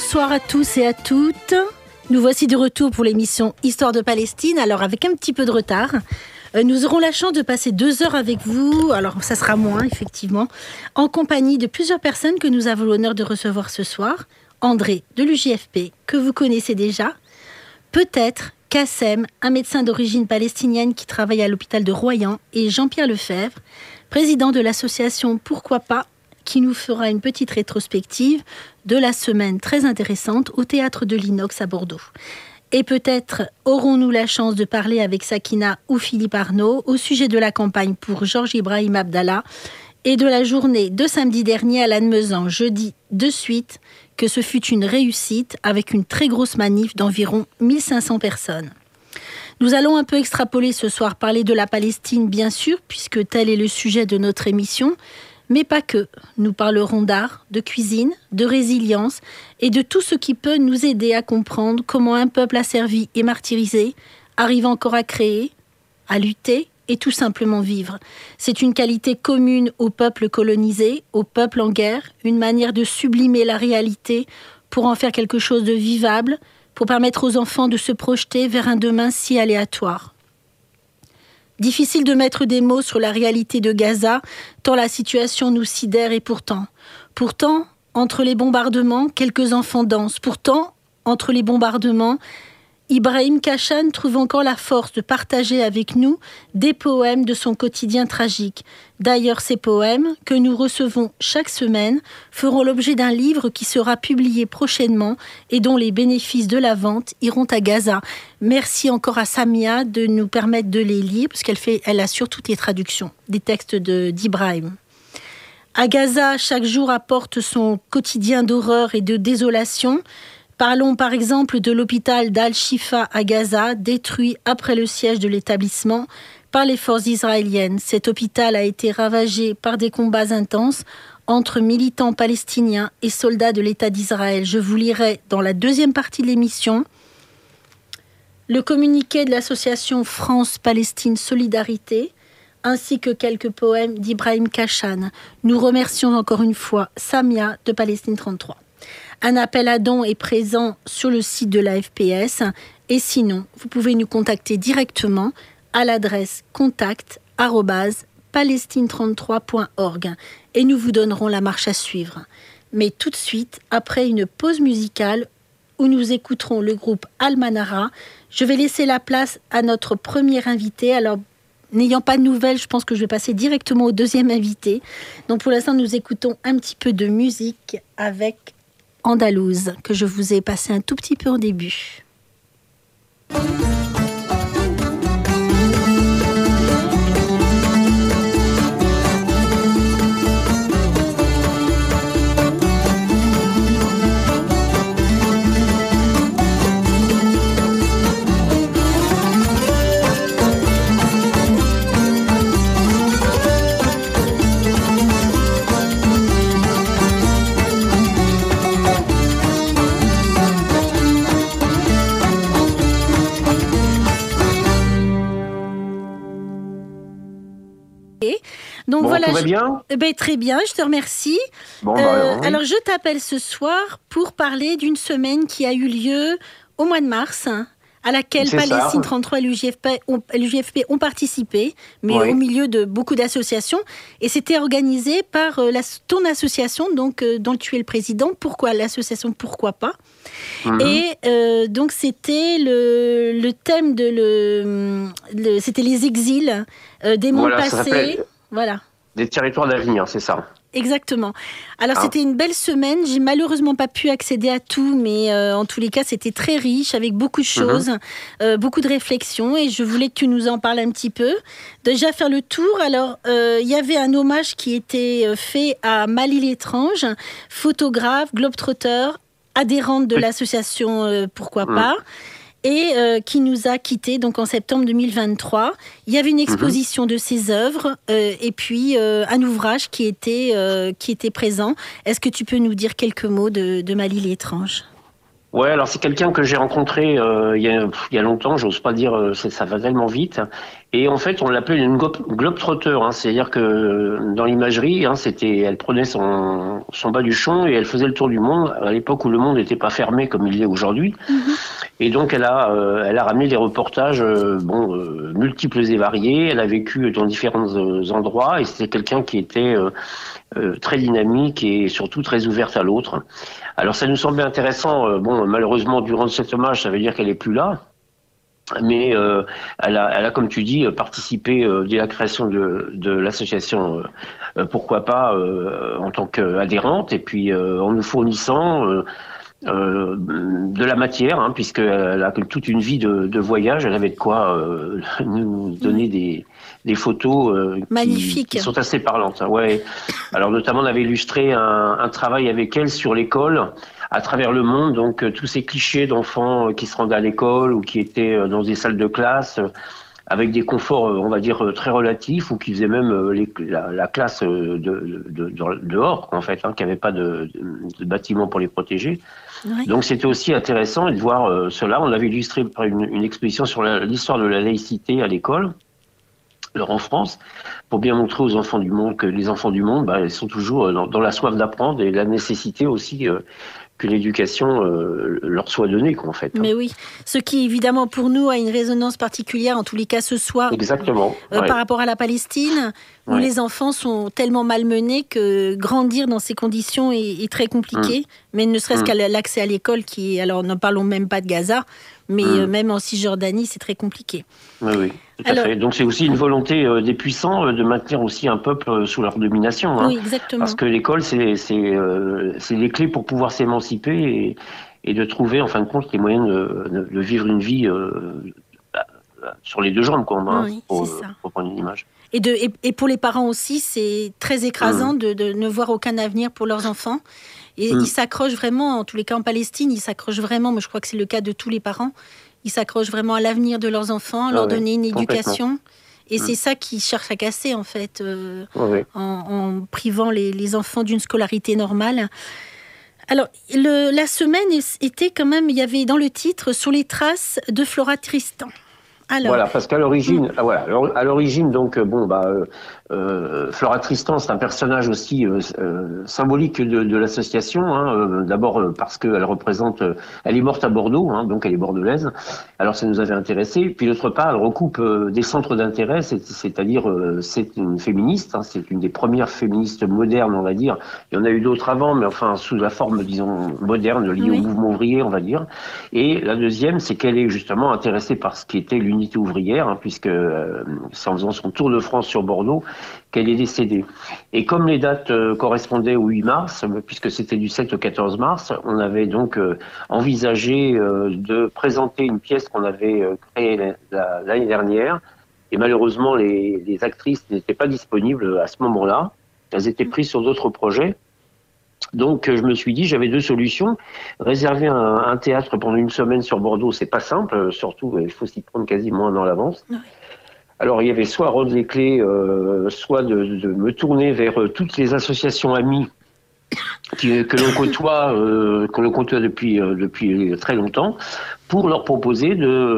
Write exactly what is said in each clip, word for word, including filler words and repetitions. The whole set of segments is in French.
Bonsoir à tous et à toutes. Nous voici de retour pour l'émission Histoire de Palestine. Alors avec un petit peu de retard, euh, nous aurons la chance de passer deux heures avec vous. Alors ça sera moins effectivement, en compagnie de plusieurs personnes que nous avons l'honneur de recevoir ce soir. André de l'U J F P, que vous connaissez déjà. Peut-être Kassem, un médecin d'origine palestinienne qui travaille à l'hôpital de Royan, et Jean-Pierre Lefebvre, président de l'association Pourquoi pas, qui nous fera une petite rétrospective de la semaine très intéressante au théâtre de l'Inox à Bordeaux. Et peut-être aurons-nous la chance de parler avec Sakina ou Philippe Arnaud au sujet de la campagne pour Georges Ibrahim Abdallah et de la journée de samedi dernier à Lannemezan. Je dis de suite que ce fut une réussite avec une très grosse manif d'environ mille cinq cents personnes. Nous allons un peu extrapoler ce soir, parler de la Palestine bien sûr, puisque tel est le sujet de notre émission, mais pas que. Nous parlerons d'art, de cuisine, de résilience et de tout ce qui peut nous aider à comprendre comment un peuple asservi et martyrisé arrive encore à créer, à lutter et tout simplement vivre. C'est une qualité commune au peuple colonisé, au peuple en guerre, une manière de sublimer la réalité pour en faire quelque chose de vivable, pour permettre aux enfants de se projeter vers un demain si aléatoire. Difficile de mettre des mots sur la réalité de Gaza, tant la situation nous sidère et pourtant. Pourtant, entre les bombardements, quelques enfants dansent. Pourtant, entre les bombardements, Ibrahim Kashan trouve encore la force de partager avec nous des poèmes de son quotidien tragique. D'ailleurs, ces poèmes, que nous recevons chaque semaine, feront l'objet d'un livre qui sera publié prochainement et dont les bénéfices de la vente iront à Gaza. Merci encore à Samia de nous permettre de les lire, parce qu'elle fait, elle assure toutes les traductions des textes de, d'Ibrahim. À Gaza, chaque jour apporte son quotidien d'horreur et de désolation. Parlons par exemple de l'hôpital d'Al-Shifa à Gaza, détruit après le siège de l'établissement par les forces israéliennes. Cet hôpital a été ravagé par des combats intenses entre militants palestiniens et soldats de l'État d'Israël. Je vous lirai dans la deuxième partie de l'émission le communiqué de l'association France-Palestine Solidarité, ainsi que quelques poèmes d'Ibrahim Kashan. Nous remercions encore une fois Samia de Palestine trente-trois. Un appel à dons est présent sur le site de l'A F P S et sinon, vous pouvez nous contacter directement à l'adresse contact arobase palestine trente-trois point org et nous vous donnerons la marche à suivre. Mais tout de suite, après une pause musicale où nous écouterons le groupe Almanara, je vais laisser la place à notre premier invité. Alors, n'ayant pas de nouvelles, je pense que je vais passer directement au deuxième invité. Donc pour l'instant, nous écoutons un petit peu de musique avec Andalouse, que je vous ai passé un tout petit peu au début. Donc bon, voilà, tout va je... bien ben, très bien, je te remercie. Bon, bah, euh, oui. Alors je t'appelle ce soir pour parler d'une semaine qui a eu lieu au mois de mars, à laquelle C'est Palestine ça. trente-trois et l'U J F P ont, l'U J F P ont participé, mais Oui. au milieu de beaucoup d'associations. Et c'était organisé par euh, la, ton association, donc, euh, dont tu es le président. Pourquoi l'association Pourquoi pas mm-hmm. Et euh, donc c'était le, le thème de le, le c'était les exils euh, des mondes Voilà, passés. Voilà. Des territoires d'avenir, c'est ça. Exactement. Alors Ah. c'était une belle semaine, j'ai malheureusement pas pu accéder à tout, mais euh, en tous les cas c'était très riche, avec beaucoup de choses, mm-hmm. euh, beaucoup de réflexions, et je voulais que tu nous en parles un petit peu. Déjà faire le tour, alors il euh, y avait un hommage qui était fait à Mali l'étrange, photographe, globetrotter, adhérente de oui. l'association euh, Pourquoi mm. pas, et euh, qui nous a quittés donc en septembre deux mille vingt-trois. Il y avait une exposition mmh. de ses œuvres euh, et puis euh, un ouvrage qui était, euh, qui était présent. Est-ce que tu peux nous dire quelques mots de, de Mali l'étrange ? Ouais, alors c'est quelqu'un que j'ai rencontré euh, il y a, il y a longtemps, j'ose pas dire, euh, ça, ça va tellement vite. Et en fait, on l'appelait une globe, globe-trotter, hein, c'est-à-dire que euh, dans l'imagerie, hein, c'était, elle prenait son, son baluchon et elle faisait le tour du monde à l'époque où le monde n'était pas fermé comme il l'est aujourd'hui. Mhm. Et donc, elle a, euh, elle a ramené des reportages, euh, bon, euh, multiples et variés. Elle a vécu dans différents euh, endroits et c'était quelqu'un qui était euh, euh, très dynamique et surtout très ouverte à l'autre. Alors ça nous semblait intéressant. Euh, bon, malheureusement, durant cet hommage, ça veut dire qu'elle est plus là. Mais euh, elle, a, elle a, comme tu dis, participé euh, dès la création de, de l'association, euh, pourquoi pas, euh, en tant qu'adhérente, et puis euh, en nous fournissant euh, euh, de la matière, hein, puisqu'elle a toute une vie de, de voyage. Elle avait de quoi euh, nous donner des, des photos euh, qui, qui sont assez parlantes. Hein, ouais. Alors notamment, on avait illustré un, un travail avec elle sur l'école à travers le monde, donc euh, tous ces clichés d'enfants euh, qui se rendaient à l'école ou qui étaient euh, dans des salles de classe euh, avec des conforts, euh, on va dire, euh, très relatifs, ou qui faisaient même euh, les, la, la classe euh, de, de, de, dehors, en fait, hein, qui n'avait pas de, de, de bâtiment pour les protéger. Ouais. Donc c'était aussi intéressant de voir euh, cela. On l'avait illustré par une, une exposition sur l'histoire de la laïcité à l'école, alors en France, pour bien montrer aux enfants du monde que les enfants du monde, bah, ils sont toujours dans, dans la soif d'apprendre et la nécessité aussi euh, que l'éducation euh, leur soit donnée, quoi, en fait. Mais oui, ce qui évidemment pour nous a une résonance particulière, en tous les cas ce soir. Exactement. Euh, ouais. Par rapport à la Palestine, où ouais. les enfants sont tellement malmenés que grandir dans ces conditions est, est très compliqué. Mmh. Mais ne serait-ce mmh. qu'à l'accès à l'école, qui, alors ne parlons même pas de Gaza, mais mmh. euh, même en Cisjordanie, c'est très compliqué. Oui, oui. Tout Alors, à fait. Donc c'est aussi une volonté euh, des puissants euh, de maintenir aussi un peuple euh, sous leur domination. Hein, oui, exactement. Parce que l'école, c'est c'est euh, c'est les clés pour pouvoir s'émanciper et, et de trouver en fin de compte les moyens de, de vivre une vie euh, sur les deux jambes, quoi, hein, oui, pour, c'est ça. pour prendre une image. Et, de, et, et pour les parents aussi, c'est très écrasant mmh. de, de ne voir aucun avenir pour leurs enfants. Et mmh. ils s'accrochent vraiment, en tous les cas en Palestine, ils s'accrochent vraiment, mais je crois que c'est le cas de tous les parents, ils s'accrochent vraiment à l'avenir de leurs enfants, ah leur oui, donner une éducation. Et mmh. c'est ça qu'ils cherchent à casser, en fait, euh, oui. en, en privant les, les enfants d'une scolarité normale. Alors, le, la semaine était quand même, il y avait dans le titre, sur les traces de Flora Tristan. Alors, voilà, parce qu'à l'origine, mmh. ah, voilà, à l'origine, donc, bon, bah, euh, euh, Flora Tristan, c'est un personnage aussi euh, euh, symbolique de, de l'association. Hein, euh, D'abord euh, parce qu'elle représente, euh, elle est morte à Bordeaux, hein, donc elle est bordelaise. Alors ça nous avait intéressé. Puis d'autre part, elle recoupe euh, des centres d'intérêt, c'est-à-dire euh, c'est une féministe, hein, c'est une des premières féministes modernes, on va dire. Il y en a eu d'autres avant, mais enfin sous la forme, disons, moderne, liée oui. au mouvement ouvrier, on va dire. Et la deuxième, c'est qu'elle est justement intéressée par ce qui était l'unité ouvrière, hein, puisque euh, c'est en faisant son tour de France sur Bordeaux qu'elle est décédée. Et comme les dates euh, correspondaient au huit mars, puisque c'était du sept au quatorze mars, on avait donc euh, envisagé euh, de présenter une pièce qu'on avait euh, créée l'année dernière. Et malheureusement, les, les actrices n'étaient pas disponibles à ce moment-là. Elles étaient prises sur d'autres projets. Donc, je me suis dit, j'avais deux solutions. Réserver un, un théâtre pendant une semaine sur Bordeaux, c'est pas simple. Surtout, il faut s'y prendre quasiment un an à l'avance. Oui. Alors, il y avait soit rendre les clés, euh, soit de, de me tourner vers toutes les associations amies qui, que l'on côtoie, euh, que l'on côtoie depuis euh, depuis très longtemps, pour leur proposer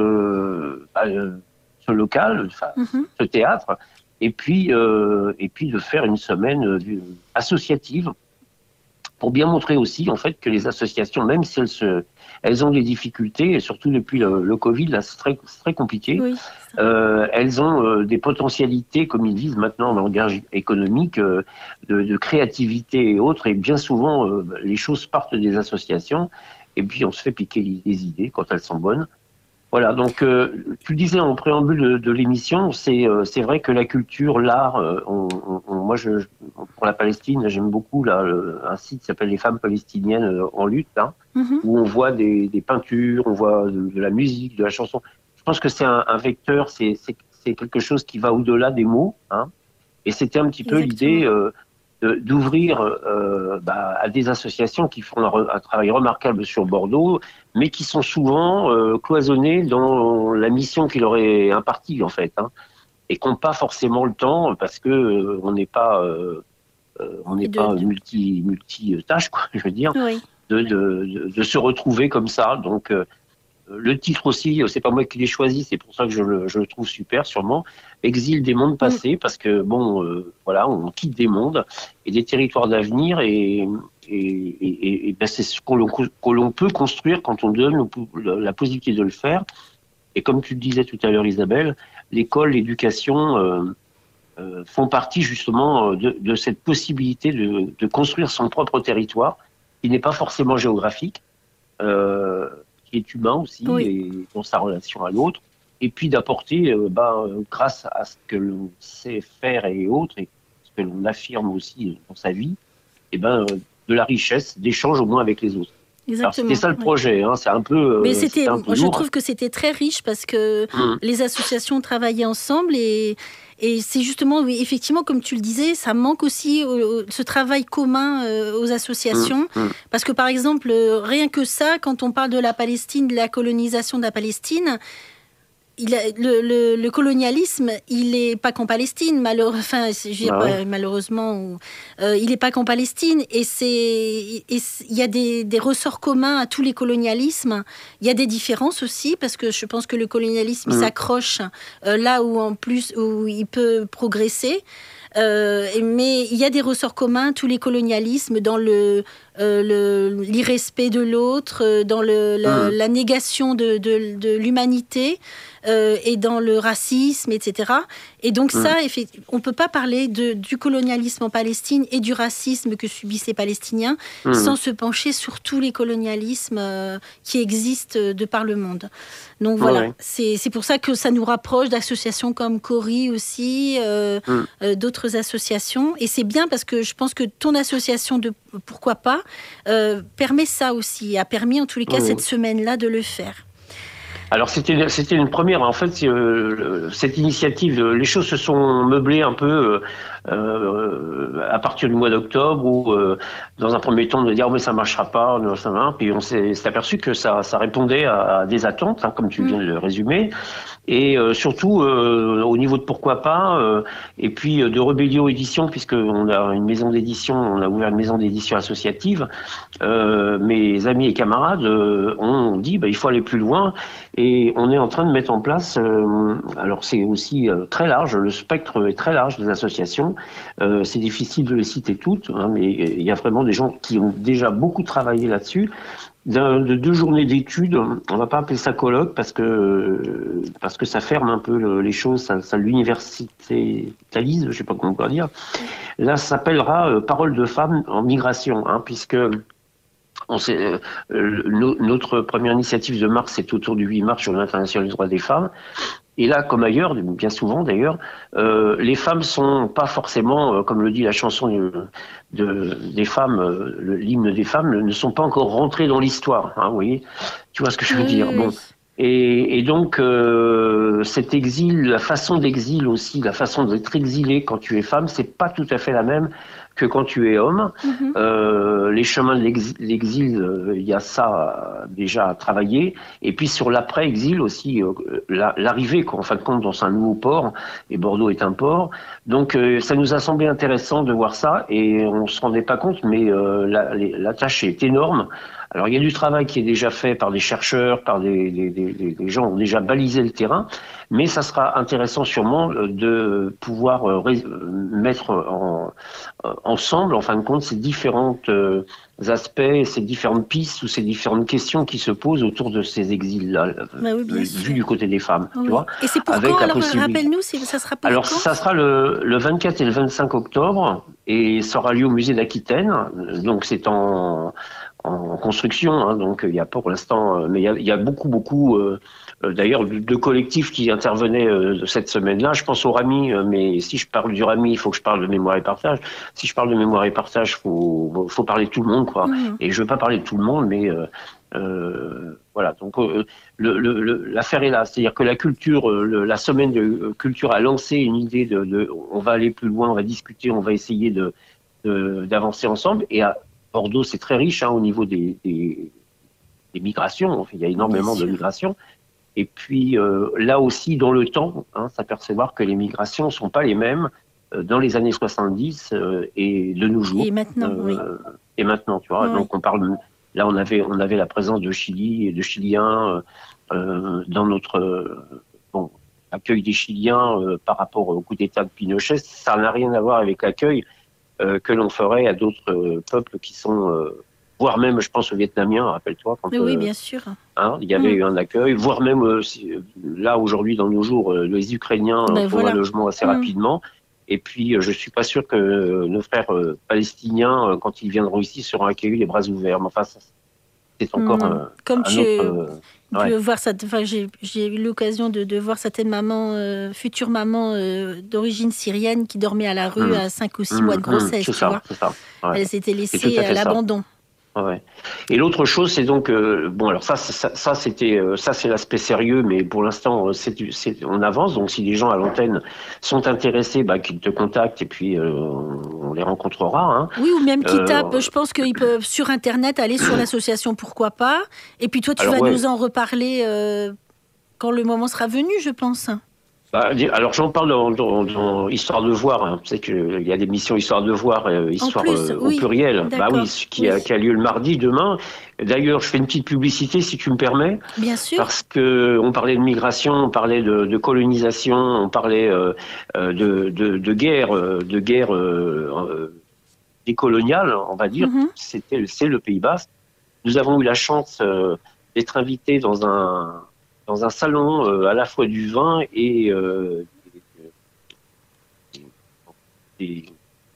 de euh, ce local, enfin, mm-hmm. ce théâtre, et puis euh, et puis de faire une semaine euh, associative pour bien montrer aussi en fait que les associations, même si elles se elles ont des difficultés, et surtout depuis le, le Covid, là, c'est très, c'est très compliqué. Oui, euh, elles ont euh, des potentialités, comme ils disent maintenant en langage économique, euh, de, de créativité et autres. Et bien souvent, euh, les choses partent des associations, et puis on se fait piquer des idées quand elles sont bonnes. Voilà, donc euh, tu le disais en préambule de, de l'émission, c'est euh, c'est vrai que la culture, l'art, euh, on, on, moi je pour la Palestine, j'aime beaucoup là le, un site qui s'appelle Les Femmes Palestiniennes en lutte, hein, mm-hmm. où on voit des, des peintures, on voit de, de la musique, de la chanson. Je pense que c'est un, un vecteur, c'est c'est c'est quelque chose qui va au-delà des mots, hein. Et c'était un petit peu l'idée euh, d'ouvrir euh, bah, à des associations qui font un, un travail remarquable sur Bordeaux, mais qui sont souvent euh, cloisonnées dans la mission qui leur est impartie, en fait, hein, et qui n'ont pas forcément le temps, parce que euh, on n'est pas, euh, on n'est pas multi, multi tâche, quoi, je veux dire. Oui. de, de, de, de se retrouver comme ça. Donc, euh, le titre aussi, c'est pas moi qui l'ai choisi, c'est pour ça que je le, je le trouve super, sûrement. Exil des mondes passés, parce que bon, euh, voilà, on quitte des mondes et des territoires d'avenir, et, et, et, et ben c'est ce qu'on l'on peut construire quand on donne la possibilité de le faire. Et comme tu le disais tout à l'heure, Isabelle, l'école, l'éducation euh, euh, font partie justement de, de cette possibilité de, de construire son propre territoire, qui n'est pas forcément géographique. Euh, qui est humain aussi, oui. Et dans sa relation à l'autre, et puis d'apporter, euh, bah, grâce à ce que l'on sait faire et autres, et ce que l'on affirme aussi dans sa vie, et ben, euh, de la richesse, d'échange au moins avec les autres. C'était ça le projet, oui. Hein, c'est un peu. Mais c'était, un peu je lourd. trouve que c'était très riche parce que mmh. les associations travaillaient ensemble et. Et c'est justement, oui, effectivement, comme tu le disais, ça manque aussi euh, ce travail commun euh, aux associations. Mmh, mmh. Parce que, par exemple, euh, rien que ça, quand on parle de la Palestine, de la colonisation de la Palestine, il a, le, le, le colonialisme, il n'est pas qu'en Palestine, malheure, enfin, je ah ouais. malheureusement, euh, il n'est pas qu'en Palestine. Et il y a des, des ressorts communs à tous les colonialismes. Il y a des différences aussi, parce que je pense que le colonialisme mmh. il s'accroche euh, là où, en plus, où il peut progresser. Euh, mais il y a des ressorts communs, tous les colonialismes, dans le, euh, l'irrespect de l'autre, dans le, la, mmh. la négation de, de, de l'humanité, euh, et dans le racisme, et cetera. Et donc mmh. ça, on ne peut pas parler de, du colonialisme en Palestine et du racisme que subissent les Palestiniens mmh. sans se pencher sur tous les colonialismes euh, qui existent de par le monde. Donc voilà, ouais. c'est, c'est pour ça que ça nous rapproche d'associations comme Cori aussi, euh, mmh. euh, d'autres associations. Et c'est bien parce que je pense que ton association de Pourquoi pas euh, permet ça aussi, a permis en tous les cas mmh. cette semaine-là de le faire. Alors c'était c'était une première en fait euh, cette initiative, les choses se sont meublées un peu euh, à partir du mois d'octobre où euh, dans un premier temps on me dire oh, mais ça marchera pas, ça va, puis on s'est, s'est aperçu que ça ça répondait à, à des attentes hein, comme tu viens de le résumer. Et euh, surtout euh, au niveau de Pourquoi pas euh, et puis de Rébellion Édition, puisque on a une maison d'édition, on a ouvert une maison d'édition associative. Euh, mes amis et camarades euh, ont dit bah il faut aller plus loin et on est en train de mettre en place. Euh, alors c'est aussi euh, très large, le spectre est très large des associations. Euh, c'est difficile de les citer toutes, hein, mais il y a vraiment des gens qui ont déjà beaucoup travaillé là-dessus. De deux journées d'études, on va pas appeler ça colloque parce que parce que ça ferme un peu le, les choses, ça, ça l'universitalise, je sais pas comment on peut dire. Là, ça s'appellera euh, Parole de femmes en migration, hein, puisque on sait, euh, no, notre première initiative de mars, c'est autour du huit mars, Journée internationale des droits des femmes. Et là, comme ailleurs, bien souvent d'ailleurs, euh, les femmes sont pas forcément, euh, comme le dit la chanson de, de, des femmes, euh, le, l'hymne des femmes, ne sont pas encore rentrées dans l'histoire. Hein, vous voyez, tu vois ce que je veux oui, dire. Bon. Et, et donc, euh, cet exil, la façon d'exil aussi, la façon d'être exilé quand tu es femme, c'est pas tout à fait la même que quand tu es homme. Mm-hmm. Euh, les chemins de l'exil, l'exil euh, il y a ça déjà à travailler. Et puis sur l'après-exil aussi, euh, la, l'arrivée, quoi, en fin de compte, dans un nouveau port. Et Bordeaux est un port. Donc euh, ça nous a semblé intéressant de voir ça. Et on se rendait pas compte, mais euh, la, la tâche est énorme. Alors il y a du travail qui est déjà fait par des chercheurs, par des, des, des, des gens qui ont déjà balisé le terrain, mais ça sera intéressant sûrement de pouvoir mettre en, ensemble, en fin de compte, ces différents aspects, ces différentes pistes ou ces différentes questions qui se posent autour de ces exils-là, bah oui, vu du côté des femmes. Oui. Tu vois, et c'est pour quand, alors rappelle-nous, ça sera pour Alors quand ça sera le, le vingt-quatre et le vingt-cinq octobre, et ça aura lieu au musée d'Aquitaine, donc c'est en... en construction, hein, donc il y a pour l'instant, mais il y a, il y a beaucoup, beaucoup, euh, d'ailleurs, de collectifs qui intervenaient euh, cette semaine-là. Je pense au Rami, euh, mais si je parle du Rami, il faut que je parle de mémoire et partage. Si je parle de mémoire et partage, faut, faut parler de tout le monde, quoi. Mmh. Et je veux pas parler de tout le monde, mais euh, euh, voilà. Donc euh, le, le, le, l'affaire est là, c'est-à-dire que la culture, le, la semaine de culture a lancé une idée de, de, on va aller plus loin, on va discuter, on va essayer de, de d'avancer ensemble et à Bordeaux, c'est très riche hein, au niveau des, des, des migrations. Il y a énormément de migrations. Et puis, euh, là aussi, dans le temps, hein, s'apercevoir que les migrations ne sont pas les mêmes euh, dans les années soixante-dix euh, et de nos jours. Et maintenant, euh, oui. Et maintenant, tu vois. Oui. Donc, on parle là, on avait, on avait la présence de Chili et de Chiliens euh, dans notre euh, bon, accueil des Chiliens euh, par rapport au coup d'État de Pinochet. Ça n'a rien à voir avec l'accueil euh, que l'on ferait à d'autres euh, peuples qui sont, euh, voire même, je pense aux Vietnamiens, rappelle-toi, quand Oui, oui, euh, bien sûr. hein, il y avait Mm. eu un accueil, voire même euh, si, là aujourd'hui dans nos jours, euh, les Ukrainiens Ben trouvent voilà. un logement assez Mm. rapidement. Et puis, euh, je suis pas sûr que euh, nos frères euh, palestiniens, euh, quand ils viendront ici, seront accueillis les bras ouverts. Mais enfin, ça, c'est encore Non. un, Comme un tu autre. Euh, peux ouais. voir ça, enfin, j'ai, j'ai eu l'occasion de, de voir certaines mamans, euh, futures mamans euh, d'origine syrienne qui dormaient à la rue Hum, à cinq ou six hum, mois de hum, grossesse, c'est tu ça, vois. c'est ça. Ouais. Elles étaient C'est tout laissées à à fait ça. l'abandon. Ouais. Et l'autre chose, c'est donc euh, bon. Alors ça, c'est- ça, ça, c'était euh, ça, c'est l'aspect sérieux, mais pour l'instant, euh, c'est, du- c'est, on avance. Donc, si les gens à l'antenne sont intéressés, bah, qu'ils te contactent et puis euh, on, on les rencontrera. Hein. Oui, ou même qui Euh, tapent, je pense qu'ils peuvent sur Internet aller sur l'association, pourquoi pas. Et puis toi, tu alors vas ouais. nous en reparler euh, quand le moment sera venu, je pense. Bah, dis- alors j'en parle dans, dans- dans Histoire de voir. Hein. Tu sais qu'il y a des missions Histoire de voir, euh, En Histoire plus, euh, au oui, pluriel. Bah oui, d'accord, ce qui oui, a, qui a lieu le mardi demain. D'ailleurs, je fais une petite publicité si tu me permets, bien sûr. parce que on parlait de migration, on parlait de, de colonisation, on parlait euh, euh, de, de, de guerre, euh, de guerre euh, euh, décoloniale, on va dire. Mhm. C'était, c'est le Pays Basque. Nous avons eu la chance euh, d'être invités dans un dans un salon euh, à la fois du vin et euh, des,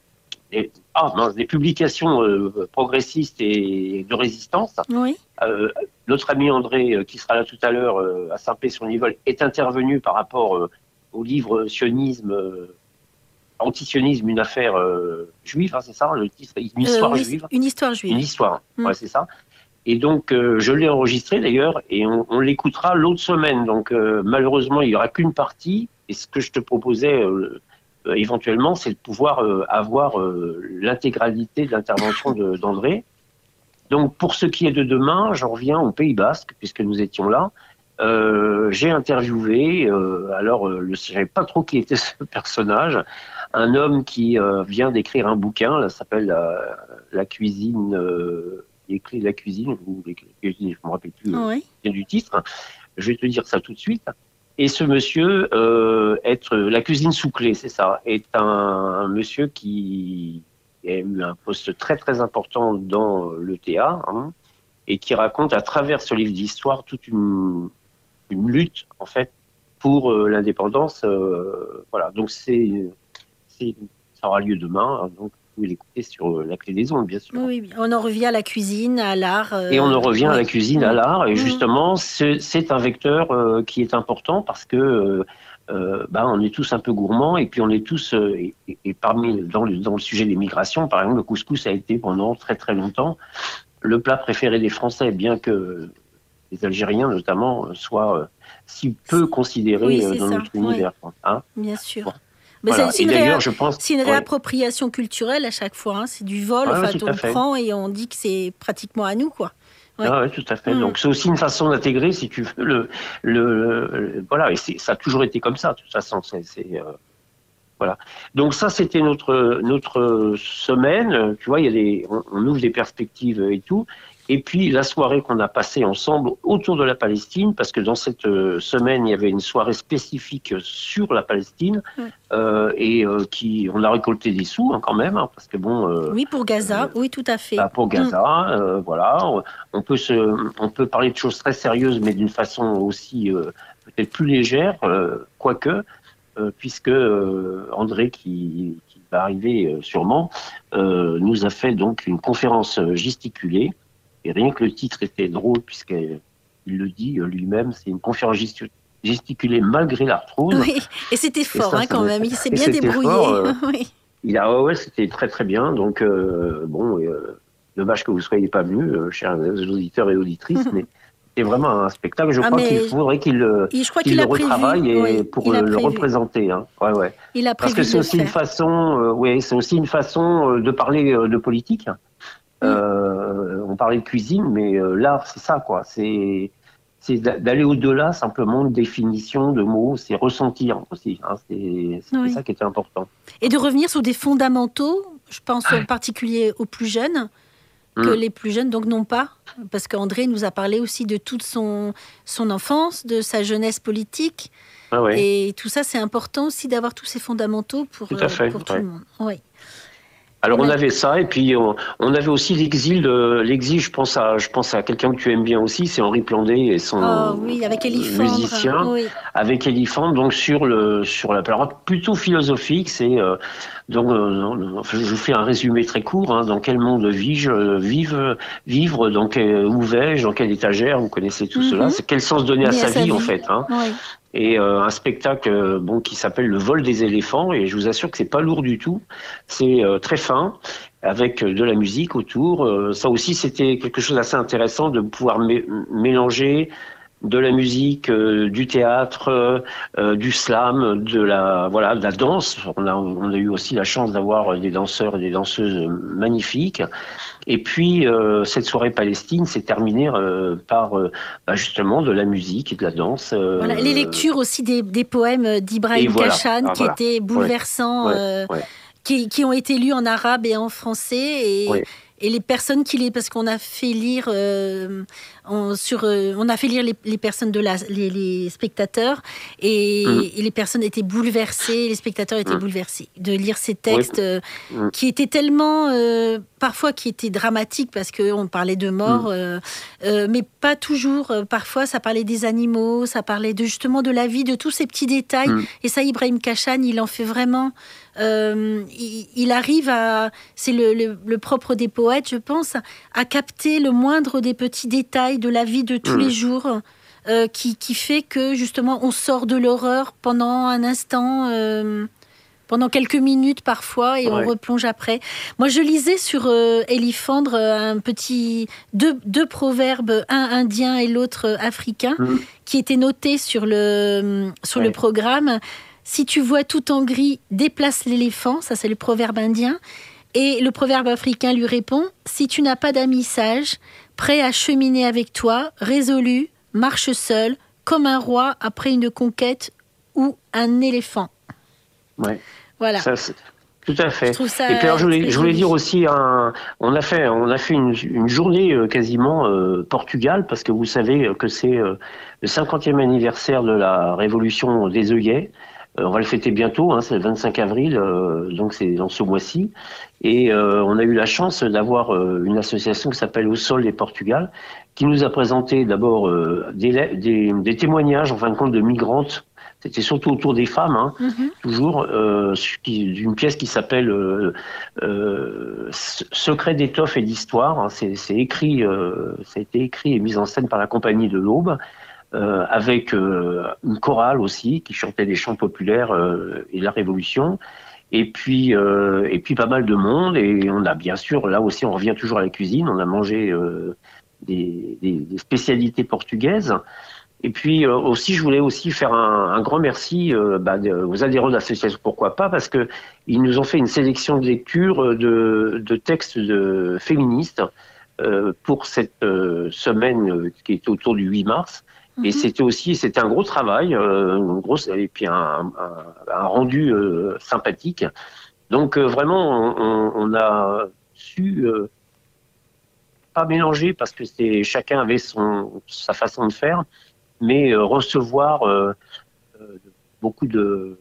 des, ah, non, des publications euh, progressistes et de résistance. Oui. Euh, notre ami André, euh, qui sera là tout à l'heure euh, à Saint-Pé-sur-Nivelle, est intervenu par rapport euh, au livre Sionisme, euh, Antisionisme, une affaire euh, juive, hein, c'est ça le titre, une Euh, histoire oui, juive, une histoire une juive. histoire, Mm. ouais, c'est ça. Et donc, euh, je l'ai enregistré d'ailleurs, et on, on l'écoutera l'autre semaine. Donc, euh, malheureusement, il n'y aura qu'une partie. Et ce que je te proposais euh, euh, éventuellement, c'est de pouvoir euh, avoir euh, l'intégralité de l'intervention de- d'André. Donc, pour ce qui est de demain, j'en reviens au Pays Basque, puisque nous étions là. Euh, j'ai interviewé, euh, alors euh, je ne savais pas trop qui était ce personnage, un homme qui euh, vient d'écrire un bouquin, ça s'appelle la, la cuisine, euh, les clés de la cuisine, ou les clés de la cuisine, je ne me rappelle plus euh, Oui. du titre. Je vais te dire ça tout de suite. Et ce monsieur, euh, être la cuisine sous clé, c'est ça, est un, un monsieur qui a eu un poste très très important dans le T A, hein, et qui raconte à travers ce livre d'histoire toute une, une lutte en fait pour euh, l'indépendance. Euh, voilà, donc c'est, c'est, ça aura lieu demain, hein, donc vous pouvez l'écouter sur euh, la clé des ondes, bien sûr. Oui, oui, on en revient à la cuisine, à l'art. euh, Et on en revient oui. à la cuisine, à Mm. l'art, et Mm. justement, c'est, c'est un vecteur euh, qui est important parce que euh, euh, bah, on est tous un peu gourmands, et puis on est tous, euh, et, et- et parmi dans le, dans le sujet des migrations, par exemple, le couscous a été pendant très très longtemps le plat préféré des Français, bien que les Algériens notamment soient euh, si peu considérés Oui, euh, c'est dans ça, notre oui. univers. Quoi, hein. Bien sûr. Bon, Mais voilà. c'est Et une, d'ailleurs, réa- je pense, c'est une ouais, réappropriation culturelle à chaque fois. hein. C'est du vol. ouais, ouais, Enfin, tout on à fait. prend et on dit que c'est pratiquement à nous, quoi. Ouais. Ah ouais, tout à fait. Mm. Donc c'est aussi une façon d'intégrer, si tu veux, le, le, le- voilà. Et c'est, ça a toujours été comme ça. De toute façon, c'est, c'est, euh, voilà. Donc ça, c'était notre notre semaine. Tu vois, il y a des, on, on ouvre des perspectives et tout. Et puis la soirée qu'on a passée ensemble autour de la Palestine, parce que dans cette euh, semaine, il y avait une soirée spécifique sur la Palestine, Ouais. euh, et euh, qui, on a récolté des sous hein, quand même, hein, parce que bon, euh, Oui, pour Gaza. euh, Oui, tout à fait. bah, pour Mm. Gaza, euh, voilà, on, on peut se, on peut parler de choses très sérieuses, mais d'une façon aussi euh, peut-être plus légère, euh, quoique euh, puisque euh, André, qui, qui va arriver euh, sûrement, euh, nous a fait donc une conférence euh, gesticulée. Et rien que le titre était drôle, puisqu'il le dit euh, lui-même, c'est une conférence gesti- gesticulée malgré l'arthrose. Oui, et c'était fort ça, hein, ça quand doit- même. Il s'est et bien c'était débrouillé. fort, euh, Oui. Il a, ouais, ouais, c'était très très bien. Donc, euh, bon, euh, dommage que vous ne soyez pas venus, euh, chers auditeurs et auditrices, mais c'est vraiment un spectacle. Je Ah, crois qu'il mais faudrait qu'il euh, il- je crois qu'il qu'il le a prévu. retravaille et Oui, pour il a euh, le prévu. représenter. Hein. Ouais, ouais. Il a Parce prévu que de c'est le aussi une faire. façon, euh, ouais, c'est aussi une façon euh, de parler euh, de politique. Euh, on parlait de cuisine, mais euh, l'art, c'est ça, quoi. C'est c'est d'a- d'aller au-delà simplement de définition, de mots, c'est ressentir aussi. Hein. C'est c'est Oui. ça qui était important. Et de revenir sur des fondamentaux, je pense en particulier aux plus jeunes, que mmh. les plus jeunes donc n'ont pas, parce qu'André nous a parlé aussi de toute son, son enfance, de sa jeunesse politique. Ah ouais. Et tout ça, c'est important aussi d'avoir tous ces fondamentaux pour, tout, à fait, pour tout ouais. le monde. Oui. Alors on avait ça, et puis on, on avait aussi l'exil. De, l'exil, je pense à, je pense à quelqu'un que tu aimes bien aussi, c'est Henri Plandet et son oh, oui, avec musicien, oui. avec Éliphante, donc sur le sur la parole plutôt philosophique. C'est euh, donc euh, je vous fais un résumé très court. Hein, dans quel monde vis-je, vive, vivre, dans quel, où vais-je, dans quelle étagère, vous connaissez tout mm-hmm. cela. C'est quel sens donner à, sa, à sa vie, vie en fait. Hein. Oui. Et euh, un spectacle euh, bon qui s'appelle Le vol des éléphants, et je vous assure que c'est pas lourd du tout, c'est euh, très fin avec euh, de la musique autour. Euh, ça aussi c'était quelque chose d'assez intéressant de pouvoir mé- mélanger de la musique, euh, du théâtre, euh, du slam, de la voilà, de la danse. On a on a eu aussi la chance d'avoir des danseurs et des danseuses magnifiques. Et puis euh, cette soirée Palestine s'est terminée euh, par euh, bah, justement de la musique et de la danse. Euh, voilà, les lectures aussi des, des poèmes d'Ibrahim voilà. Kachane ah, qui voilà. étaient bouleversants, ouais. Euh, Ouais. Qui, qui ont été lus en arabe et en français. Et, ouais. et les personnes qui les... Parce qu'on a fait lire... Euh, on, sur, euh, on a fait lire les, les personnes de la... Les, les spectateurs. Et, mmh. et les personnes étaient bouleversées. Les spectateurs étaient mmh. bouleversés de lire ces textes oui. euh, mmh. qui étaient tellement... Euh, parfois qui étaient dramatiques parce qu'on parlait de mort. Mmh. Euh, euh, mais pas toujours. Parfois, ça parlait des animaux. Ça parlait de, justement de la vie, de tous ces petits détails. Mmh. Et ça, Ibrahim Kachane, il en fait vraiment... Euh, il, il arrive à, c'est le, le, le propre des poètes, je pense, à capter le moindre des petits détails de la vie de tous mmh. les jours, euh, qui, qui fait que justement on sort de l'horreur pendant un instant, euh, pendant quelques minutes parfois, et ouais. on replonge après. Moi, je lisais sur euh, Éliphante un petit deux, deux proverbes, un indien et l'autre africain, mmh. qui étaient notés sur le sur ouais. le programme. Si tu vois tout en gris, déplace l'éléphant. Ça, c'est le proverbe indien. Et le proverbe africain lui répond, si tu n'as pas d'amis sages, prêt à cheminer avec toi, résolu, marche seul, comme un roi après une conquête ou un éléphant. Ouais. Voilà. Ça, c'est... Tout à fait. Je ça et puis alors, je voulais, je voulais dire aussi, un, on a fait, on a fait une, une journée euh, quasiment euh, Portugal, parce que vous savez que c'est euh, le cinquantième anniversaire de la révolution des œillets. On va le fêter bientôt, hein, c'est le vingt-cinq avril, euh, donc c'est dans ce mois-ci. Et euh, on a eu la chance d'avoir euh, une association qui s'appelle Au Sol des Portugal, qui nous a présenté d'abord euh, des, des, des témoignages, en fin de compte, de migrantes. C'était surtout autour des femmes, hein, mm-hmm. toujours, euh, d'une pièce qui s'appelle euh, euh, Secret d'étoffe et d'histoire. Hein, c'est, c'est écrit, euh, ça a été écrit et mis en scène par la Compagnie de l'Aube. Euh, avec euh, une chorale aussi qui chantait des chants populaires euh, et la Révolution, et puis euh, et puis pas mal de monde. Et on a bien sûr, là aussi on revient toujours à la cuisine, on a mangé euh, des, des, des spécialités portugaises. Et puis euh, aussi, je voulais aussi faire un, un grand merci euh, bah, aux adhérents de l'association Pourquoi pas, parce que ils nous ont fait une sélection de lecture de, de textes de féministes euh, pour cette euh, semaine qui est autour du huit mars. Et c'était aussi, c'était un gros travail, euh, une grosse, et puis un, un, un rendu euh, sympathique. Donc euh, vraiment, on, on a su euh, pas mélanger parce que c'est chacun avait son sa façon de faire, mais euh, recevoir euh, euh, beaucoup de,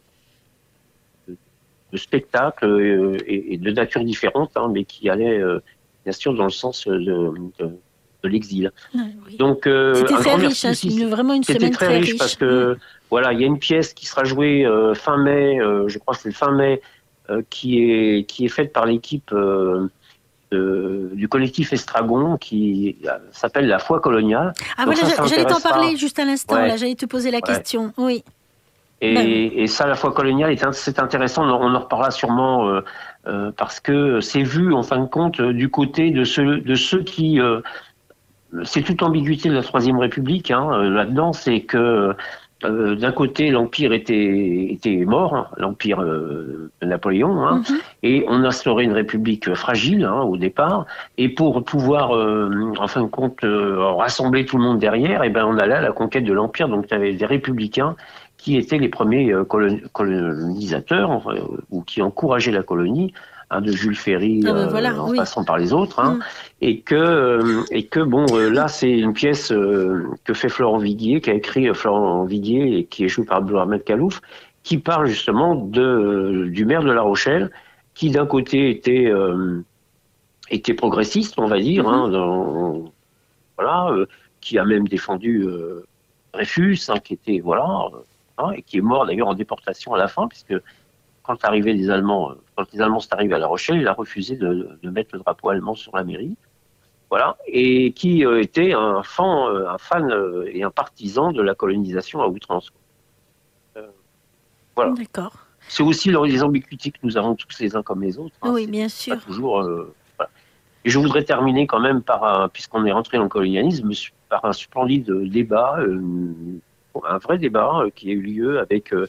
de, de spectacles euh, et, et de nature différente, hein, mais qui allaient euh, bien sûr dans le sens de, de de l'exil. Ah, oui. Donc, euh, c'était très riche, hein, c'est vraiment une C'était semaine très, très riche, riche. Parce que mmh. voilà, il y a une pièce qui sera jouée euh, fin mai, euh, je crois que c'est fin mai, euh, qui est qui est faite par l'équipe euh, de, du collectif Estragon, qui euh, s'appelle La foi coloniale. Ah voilà, ça, j'allais t'en parler juste à l'instant. Ouais. Là, j'allais te poser la ouais. question. Oui. Et, ben. et ça, La foi coloniale, est, c'est intéressant. On en reparlera sûrement euh, euh, parce que c'est vu en fin de compte du côté de ceux de ceux qui euh, c'est toute l'ambiguïté de la Troisième République hein, là-dedans, c'est que euh, d'un côté l'Empire était était mort, hein, l'Empire euh, de Napoléon, hein, mm-hmm. et on instaurait une République fragile hein, au départ, et pour pouvoir euh, en fin de compte euh, rassembler tout le monde derrière, et ben on allait à la conquête de l'Empire, donc il y avait des républicains qui étaient les premiers euh, colon- colonisateurs euh, ou qui encourageaient la colonie hein, de Jules Ferry, ah ben voilà, euh, en oui. passant par les autres, hein, mm. et que euh, et que bon, euh, là c'est une pièce euh, que fait Florent Viguier, qui a écrit Florent Viguier et qui est joué par Abdelrahman Khalouf, qui parle justement de euh, du maire de La Rochelle, qui d'un côté était euh, était progressiste, on va dire, mm-hmm. hein, dans, voilà, euh, qui a même défendu euh, Dreyfus, hein, qui était voilà, euh, hein, et qui est mort d'ailleurs en déportation à la fin, puisque quand arrivaient les Allemands, quand les Allemands sont arrivés à La Rochelle, il a refusé de, de mettre le drapeau allemand sur la mairie, voilà, et qui euh, était un fan, euh, un fan euh, et un partisan de la colonisation à outrance. Euh, voilà. D'accord. C'est aussi les ambiguïtés que nous avons tous les uns comme les autres. Hein, oui, bien sûr. Pas toujours. Euh, voilà. Et je voudrais terminer quand même par, un, puisqu'on est rentré dans le colonialisme, par un splendide débat, euh, un vrai débat euh, qui a eu lieu avec euh,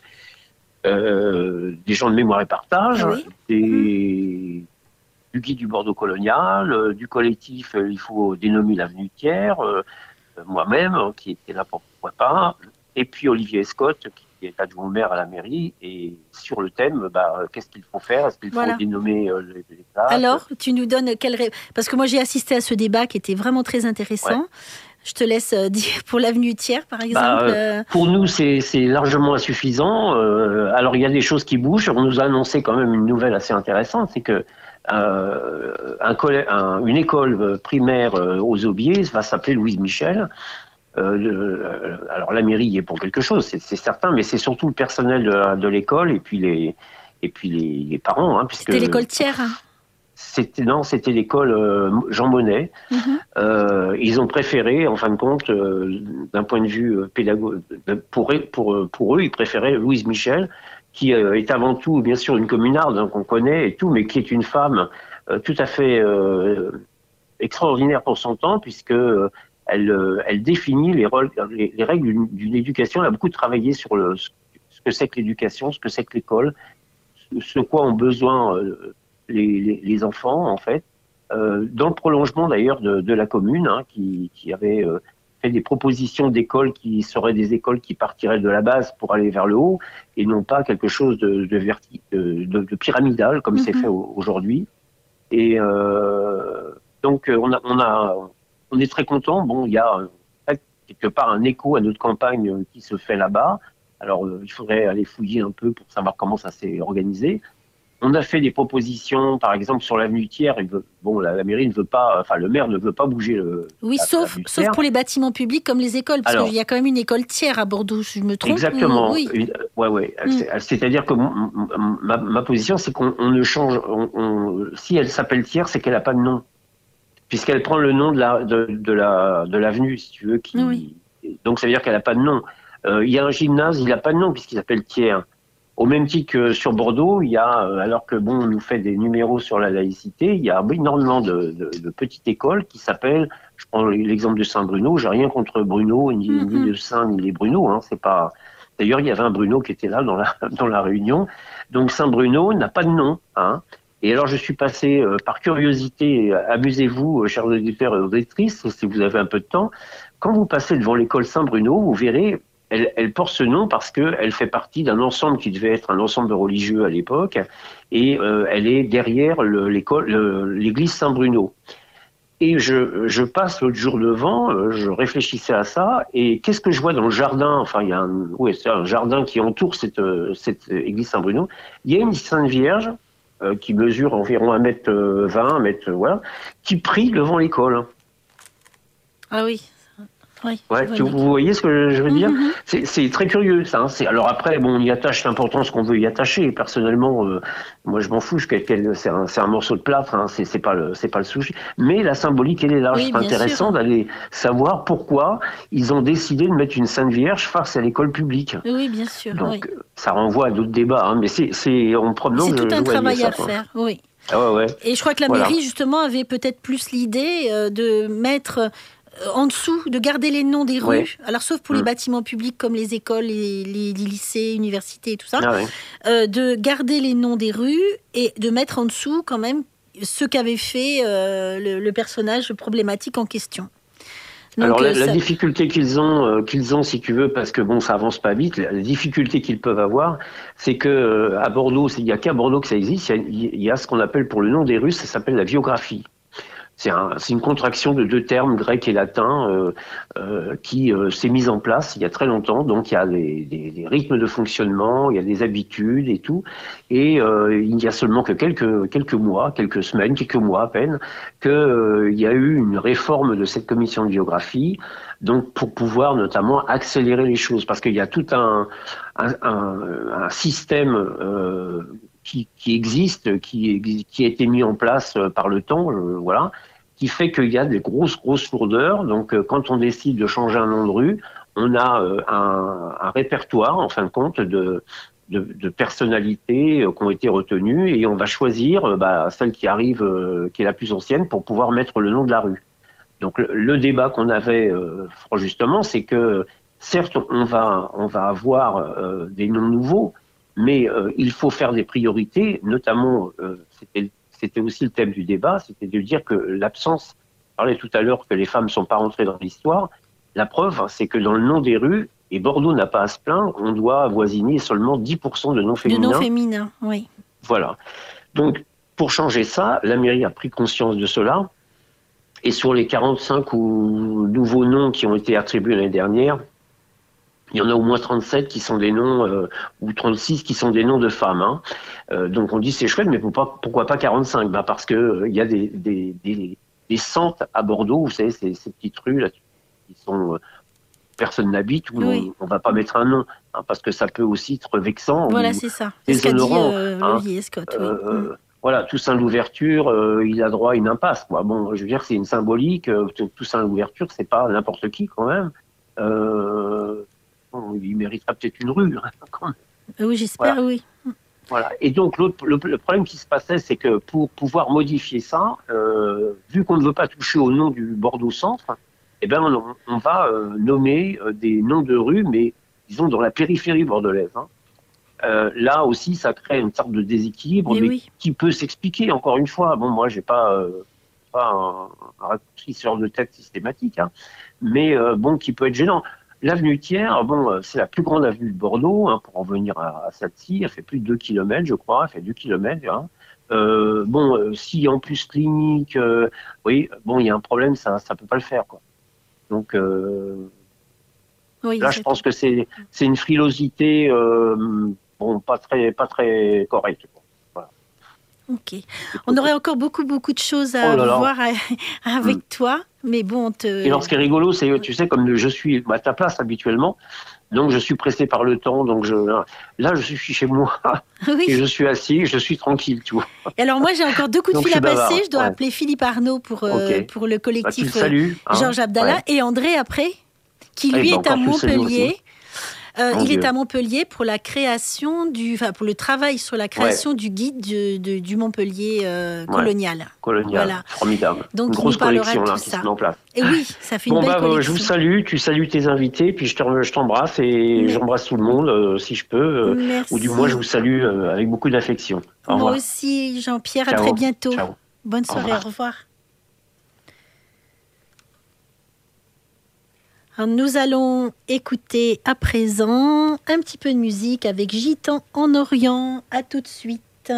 euh, des gens de mémoire et partage, oui. des, mmh. du guide du Bordeaux colonial, euh, du collectif euh, Il faut dénommer l'avenue Thiers, euh, moi-même, hein, qui était là pour pourquoi pas, et puis Olivier Escotte, qui est adjoint au maire à la mairie, et sur le thème, bah, qu'est-ce qu'il faut faire? Est-ce qu'il faut voilà. dénommer euh, les, les places? Alors, tu nous donnes quelle ré... Parce que moi, j'ai assisté à ce débat qui était vraiment très intéressant. Ouais. Je te laisse euh, dire pour l'avenue Thiers, par exemple. Bah, euh, pour nous, c'est, c'est largement insuffisant. Euh, alors, il y a des choses qui bougent. On nous a annoncé quand même une nouvelle assez intéressante, c'est que euh, un collè- un, une école primaire euh, aux Aubiers va s'appeler Louise Michel. Euh, le, alors la mairie y est pour quelque chose, c'est, c'est certain, mais c'est surtout le personnel de, de l'école et puis les et puis les, les parents. Hein, puisque c'était l'école Thiers. Hein. C'était non, c'était l'école euh, Jean Monnet. Mm-hmm. Euh, ils ont préféré, en fin de compte, euh, d'un point de vue pédagogique, pour pour pour eux, ils préféraient Louise Michel, qui euh, est avant tout, bien sûr, une communarde hein, qu'on connaît et tout, mais qui est une femme euh, tout à fait euh, extraordinaire pour son temps, puisque euh, Elle, elle définit les, rôles, les, les règles d'une, d'une éducation. Elle a beaucoup travaillé sur le, ce que c'est que l'éducation, ce que c'est que l'école, ce, ce quoi ont besoin euh, les, les, les enfants, en fait. Euh, dans le prolongement, d'ailleurs, de, de la commune, hein, qui, qui avait euh, fait des propositions d'écoles qui seraient des écoles qui partiraient de la base pour aller vers le haut, et non pas quelque chose de, de, verti, de, de, de pyramidal, comme mm-hmm. c'est fait aujourd'hui. Et euh, donc, on a... On a On est très content. Bon, il y a quelque part un écho à notre campagne qui se fait là-bas. Alors, euh, il faudrait aller fouiller un peu pour savoir comment ça s'est organisé. On a fait des propositions, par exemple, sur l'avenue Thiers. Il veut, bon, la, la mairie ne veut pas, enfin, le maire ne veut pas bouger le. Oui, la, sauf, sauf pour les bâtiments publics comme les écoles, parce qu'il y a quand même une école Thiers à Bordeaux, si je me trompe. Exactement. Ou, oui. Une, ouais, ouais. Mm. C'est-à-dire que ma, ma position, c'est qu'on on ne change. On, on, si elle s'appelle Thiers, c'est qu'elle n'a pas de nom. Puisqu'elle prend le nom de la de, de la de l'avenue, si tu veux, qui oui. donc ça veut dire qu'elle n'a pas de nom. Euh, il y a un gymnase, il n'a pas de nom puisqu'il s'appelle Thiers. Au même titre que sur Bordeaux, il y a, alors que bon, on nous fait des numéros sur la laïcité, il y a énormément de, de, de petites écoles qui s'appellent. Je prends l'exemple de Saint-Bruno. J'ai rien contre Bruno, ni, mm-hmm. ni de Saint, ni les Bruno. Hein, c'est pas. D'ailleurs, il y avait un Bruno qui était là dans la dans la réunion. Donc Saint-Bruno n'a pas de nom. Hein. Et alors, je suis passé euh, par curiosité, amusez-vous, euh, chers auditeurs et auditrices, si vous avez un peu de temps. Quand vous passez devant l'école Saint-Bruno, vous verrez, elle, elle porte ce nom parce qu'elle fait partie d'un ensemble qui devait être un ensemble religieux à l'époque, et euh, elle est derrière le, l'école, le, l'église Saint-Bruno. Et je, je passe l'autre jour devant, euh, je réfléchissais à ça, et qu'est-ce que je vois dans le jardin? Enfin, il y a un, ouais, c'est un jardin qui entoure cette, cette église Saint-Bruno. Il y a une Sainte Vierge, Euh, qui mesure environ un mètre vingt, un mètre, voilà, qui prie devant l'école. Ah oui. Oui, ouais, tu, vous voyez ce que je veux dire? Mm-hmm. c'est, c'est très curieux, ça. Hein. C'est, alors après, bon, on y attache l'importance qu'on veut y attacher. Personnellement, euh, moi, je m'en fous. Je, c'est, un, c'est un morceau de plâtre. Hein. C'est, c'est pas le, c'est pas le sujet. Mais la symbolique, elle est là. Oui, c'est intéressant sûr. D'aller savoir pourquoi ils ont décidé de mettre une Sainte Vierge face à l'école publique. Oui, bien sûr. Donc, oui. ça renvoie à d'autres débats. Hein. Mais c'est, c'est en promenant. C'est tout je, un je travail ça, à faire. Oui. Ah ouais, ouais. Et je crois que la voilà. mairie, justement, avait peut-être plus l'idée euh, de mettre en dessous, de garder les noms des rues, ouais. alors sauf pour mmh. les bâtiments publics comme les écoles, les, les, les lycées, universités et tout ça, ah ouais. euh, de garder les noms des rues et de mettre en dessous quand même ce qu'avait fait euh, le, le personnage problématique en question. Donc, Alors la, euh, la ça... difficulté qu'ils ont, euh, qu'ils ont, si tu veux, parce que bon, ça avance pas vite. La, la difficulté qu'ils peuvent avoir, c'est que euh, à Bordeaux, il y a qu'à Bordeaux que ça existe. Il y a, il y a ce qu'on appelle pour le nom des Russes, ça s'appelle la biographie. C'est un, c'est une contraction de deux termes grecs et latins euh, euh, qui euh, s'est mise en place il y a très longtemps. Donc il y a des, des, des rythmes de fonctionnement, il y a des habitudes et tout. Et euh, il y a seulement que quelques quelques mois, quelques semaines, quelques mois à peine, que euh, il y a eu une réforme de cette commission de biographie. Donc pour pouvoir notamment accélérer les choses, parce qu'il y a tout un un, un, un système euh, qui, qui existe, qui, qui a été mis en place par le temps, euh, voilà, qui fait qu'il y a des grosses, grosses lourdeurs. Donc, euh, quand on décide de changer un nom de rue, on a euh, un, un répertoire, en fin de compte, de, de, de personnalités euh, qui ont été retenues, et on va choisir euh, bah, celle qui arrive, euh, qui est la plus ancienne, pour pouvoir mettre le nom de la rue. Donc, le, le débat qu'on avait, euh, justement, c'est que, certes, on va, on va avoir euh, des noms nouveaux, mais euh, il faut faire des priorités, notamment, euh, c'était, c'était aussi le thème du débat, c'était de dire que l'absence, je parlais tout à l'heure que les femmes ne sont pas rentrées dans l'histoire, la preuve, c'est que dans le nom des rues, et Bordeaux n'a pas à se plaindre, on doit avoisiner seulement dix pour cent de noms féminins. De noms féminins, oui. Voilà. Donc, pour changer ça, la mairie a pris conscience de cela, et sur les quarante-cinq ou nouveaux noms qui ont été attribués l'année dernière, il y en a au moins trente-sept qui sont des noms, euh, ou trente-six qui sont des noms de femmes. Hein. Euh, donc on dit c'est chouette, mais pourquoi, pourquoi pas quarante-cinq? Bah parce que il euh, y a des, des, des, des centres à Bordeaux, vous savez, ces, ces petites rues là, qui sont euh, personne n'habite, où oui. on, on va pas mettre un nom, hein, parce que ça peut aussi être vexant. Voilà, c'est ça. C'est ce qu'a dit euh, hein, Olivier Scott. Oui. Euh, mm. Voilà, Toussaint l'ouverture, euh, il a droit à une impasse. Quoi. Bon, je veux dire, c'est une symbolique. Euh, Toussaint l'ouverture, c'est pas n'importe qui quand même. Euh, il méritera peut-être une rue. Hein, quand même. Oui, j'espère, voilà. Oui. Voilà. Et donc, le, le, le problème qui se passait, c'est que pour pouvoir modifier ça, euh, vu qu'on ne veut pas toucher au nom du Bordeaux-Centre, eh ben, on, on va euh, nommer euh, des noms de rues, mais disons dans la périphérie bordelaise. Hein. Euh, là aussi, ça crée une sorte de déséquilibre, mais, mais oui. qui peut s'expliquer, encore une fois. Bon, moi, j'ai pas, euh, pas un, un raccourcisseur de tête systématique, hein, mais euh, bon, qui peut être gênant. L'avenue Thiers, bon, c'est la plus grande avenue de Bordeaux, hein, pour en venir à, à celle-ci. Elle fait plus de deux kilomètres, je crois. Elle fait deux kilomètres. Hein. Euh, bon, euh, si en plus clinique, euh, oui, bon, il y a un problème, ça, ça peut pas le faire, quoi. Donc euh, oui, là, je pense que c'est, c'est une frilosité, euh, bon, pas très, pas très correcte, quoi. Voilà. Ok. On aurait encore beaucoup, beaucoup de choses à oh là là. voir avec mmh. toi. Mais bon, te... Et alors, ce qui est rigolo, c'est, tu sais, comme je suis à ta place habituellement, donc je suis pressé par le temps, donc je, là, je suis chez moi, oui. et je suis assis, je suis tranquille, tu vois. Et alors, moi, j'ai encore deux coups de fil à passer. Bavard. Je dois ouais. appeler Philippe Arnaud pour, okay. euh, pour le collectif bah, salues, hein. Georges Abdallah, ouais. et André, après, qui lui et est à Montpellier. Euh, il Dieu. est à Montpellier pour la création du, enfin pour le travail sur la création ouais. du guide de, de, du Montpellier euh, colonial. Ouais. Colonial, voilà. Formidable. Donc une il grosse nous parlera collection de là, tout qui ça. se met en place. Et oui, ça fait une bon, belle bah, collection. Je vous salue, tu salues tes invités, puis je, te, je t'embrasse et oui. j'embrasse tout le monde euh, si je peux, euh, ou du moins je vous salue euh, avec beaucoup d'affection. Au revoir. Moi aussi, Jean-Pierre, Ciao. à très bientôt. Ciao. Bonne soirée, au revoir. Au revoir. Alors, nous allons écouter à présent un petit peu de musique avec Gitan en Orient. À tout de suite.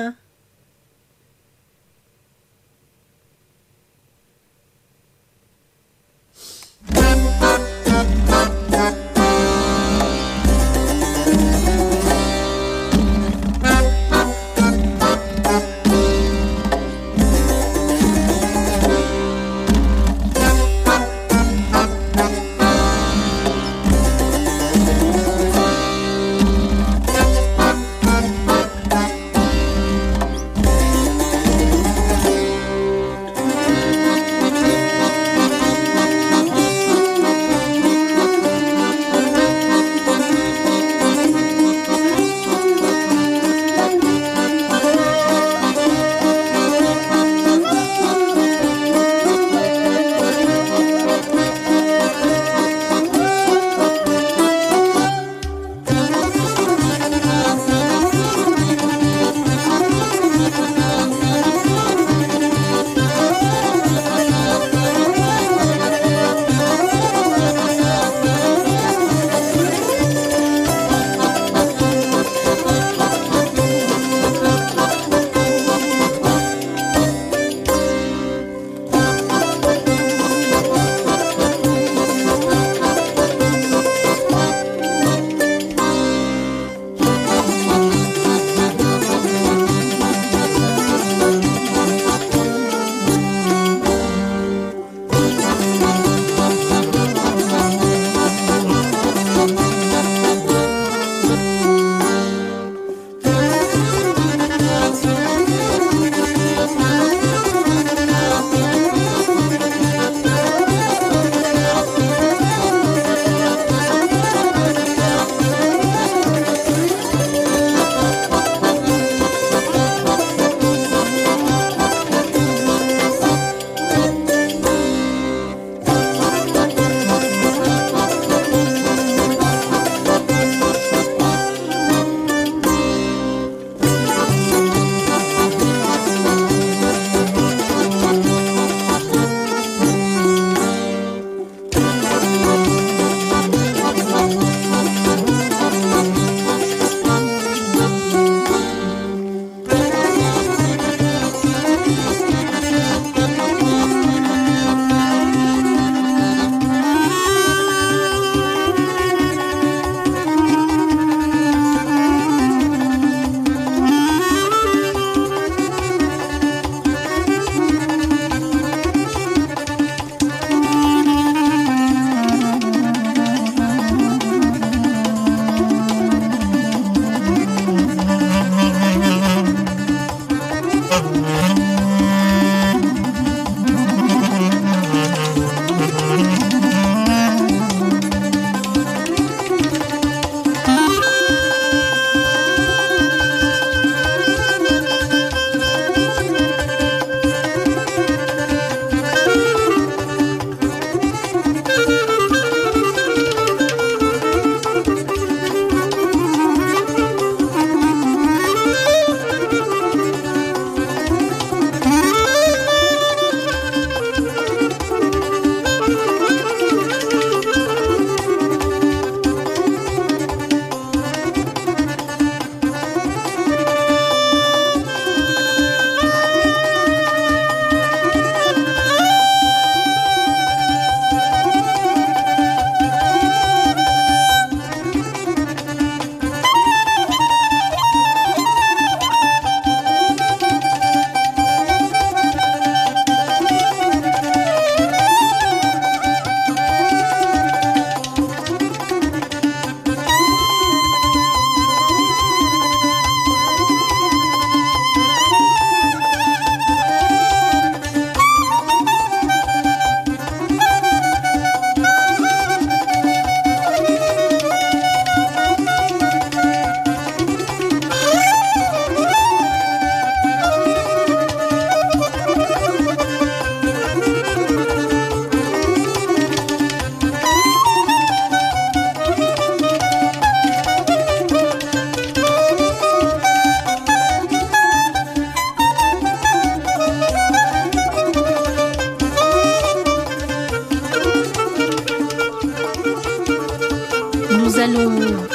allons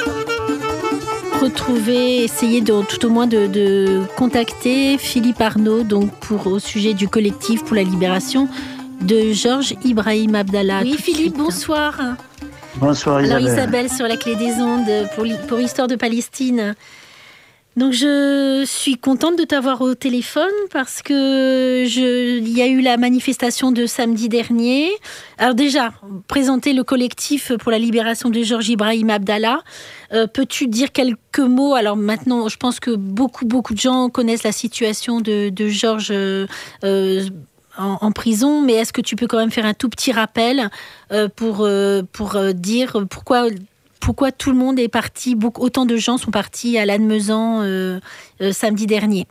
retrouver, essayer de, tout au moins de, de contacter Philippe Arnaud donc pour, au sujet du collectif pour la libération de Georges Ibrahim Abdallah. Oui, Philippe, bonsoir. Bonsoir Isabelle. Alors Isabelle sur la clé des ondes pour, pour Histoire de Palestine. Donc je suis contente de t'avoir au téléphone parce que je, il y a eu la manifestation de samedi dernier. Alors déjà, présenter le collectif pour la libération de Georges Ibrahim Abdallah. Euh, peux-tu dire quelques mots? Alors maintenant, je pense que beaucoup, beaucoup de gens connaissent la situation de, de Georges euh, euh, en, en prison, mais est-ce que tu peux quand même faire un tout petit rappel euh, pour, euh, pour euh, dire pourquoi... Pourquoi tout le monde est parti, beaucoup, autant de gens sont partis à Lannemezan euh, euh, samedi dernier?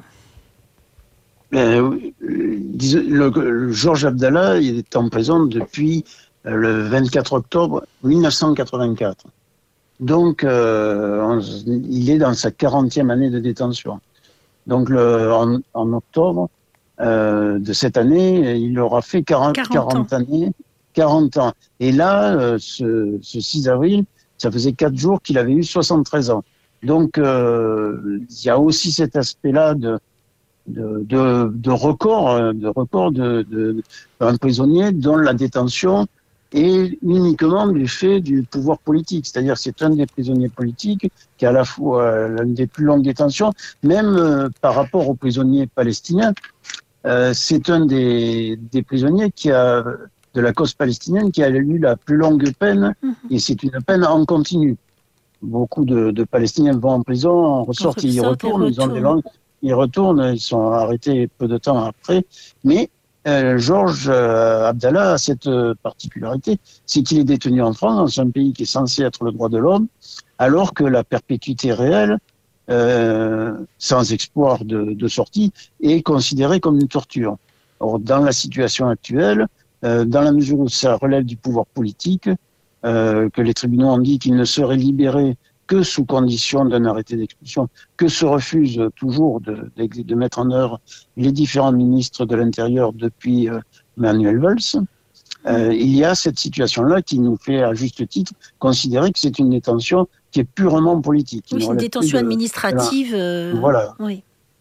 Ben, le, le Georges Abdallah il est en prison depuis euh, le vingt-quatre octobre mille neuf cent quatre-vingt-quatre. Donc, euh, on, il est dans sa quarantième année de détention. Donc, le, en, en octobre euh, de cette année, il aura fait quarante, quarante années, quarante ans. Et là, euh, ce, ce six avril, ça faisait quatre jours qu'il avait eu soixante-treize ans. Donc, euh, il y a aussi cet aspect-là de, de, de, de record, de record de, de, d'un prisonnier dont la détention est uniquement du fait du pouvoir politique. C'est-à-dire, c'est un des prisonniers politiques qui a à la fois l'une des plus longues détentions, même euh, par rapport aux prisonniers palestiniens. Euh, c'est un des, des prisonniers qui a de la cause palestinienne qui a eu la plus longue peine, et c'est une peine en continu. Beaucoup de, de Palestiniens vont en prison, en ressortent, ils y retournent, ils ont des langues, ils retournent, ils sont arrêtés peu de temps après. Mais euh, Georges euh, Abdallah a cette particularité, c'est qu'il est détenu en France, dans un pays qui est censé être le droit de l'homme, alors que la perpétuité réelle, euh, sans espoir de, de sortie, est considérée comme une torture. Or, dans la situation actuelle, Euh, dans la mesure où ça relève du pouvoir politique, euh, que les tribunaux ont dit qu'il ne serait libéré que sous condition d'un arrêté d'expulsion, que se refusent toujours de, de, de mettre en œuvre les différents ministres de l'Intérieur depuis euh, Manuel Valls, euh, il y a cette situation-là qui nous fait, à juste titre, considérer que c'est une détention qui est purement politique. Oui, c'est une détention de, administrative. Euh, voilà. Oui.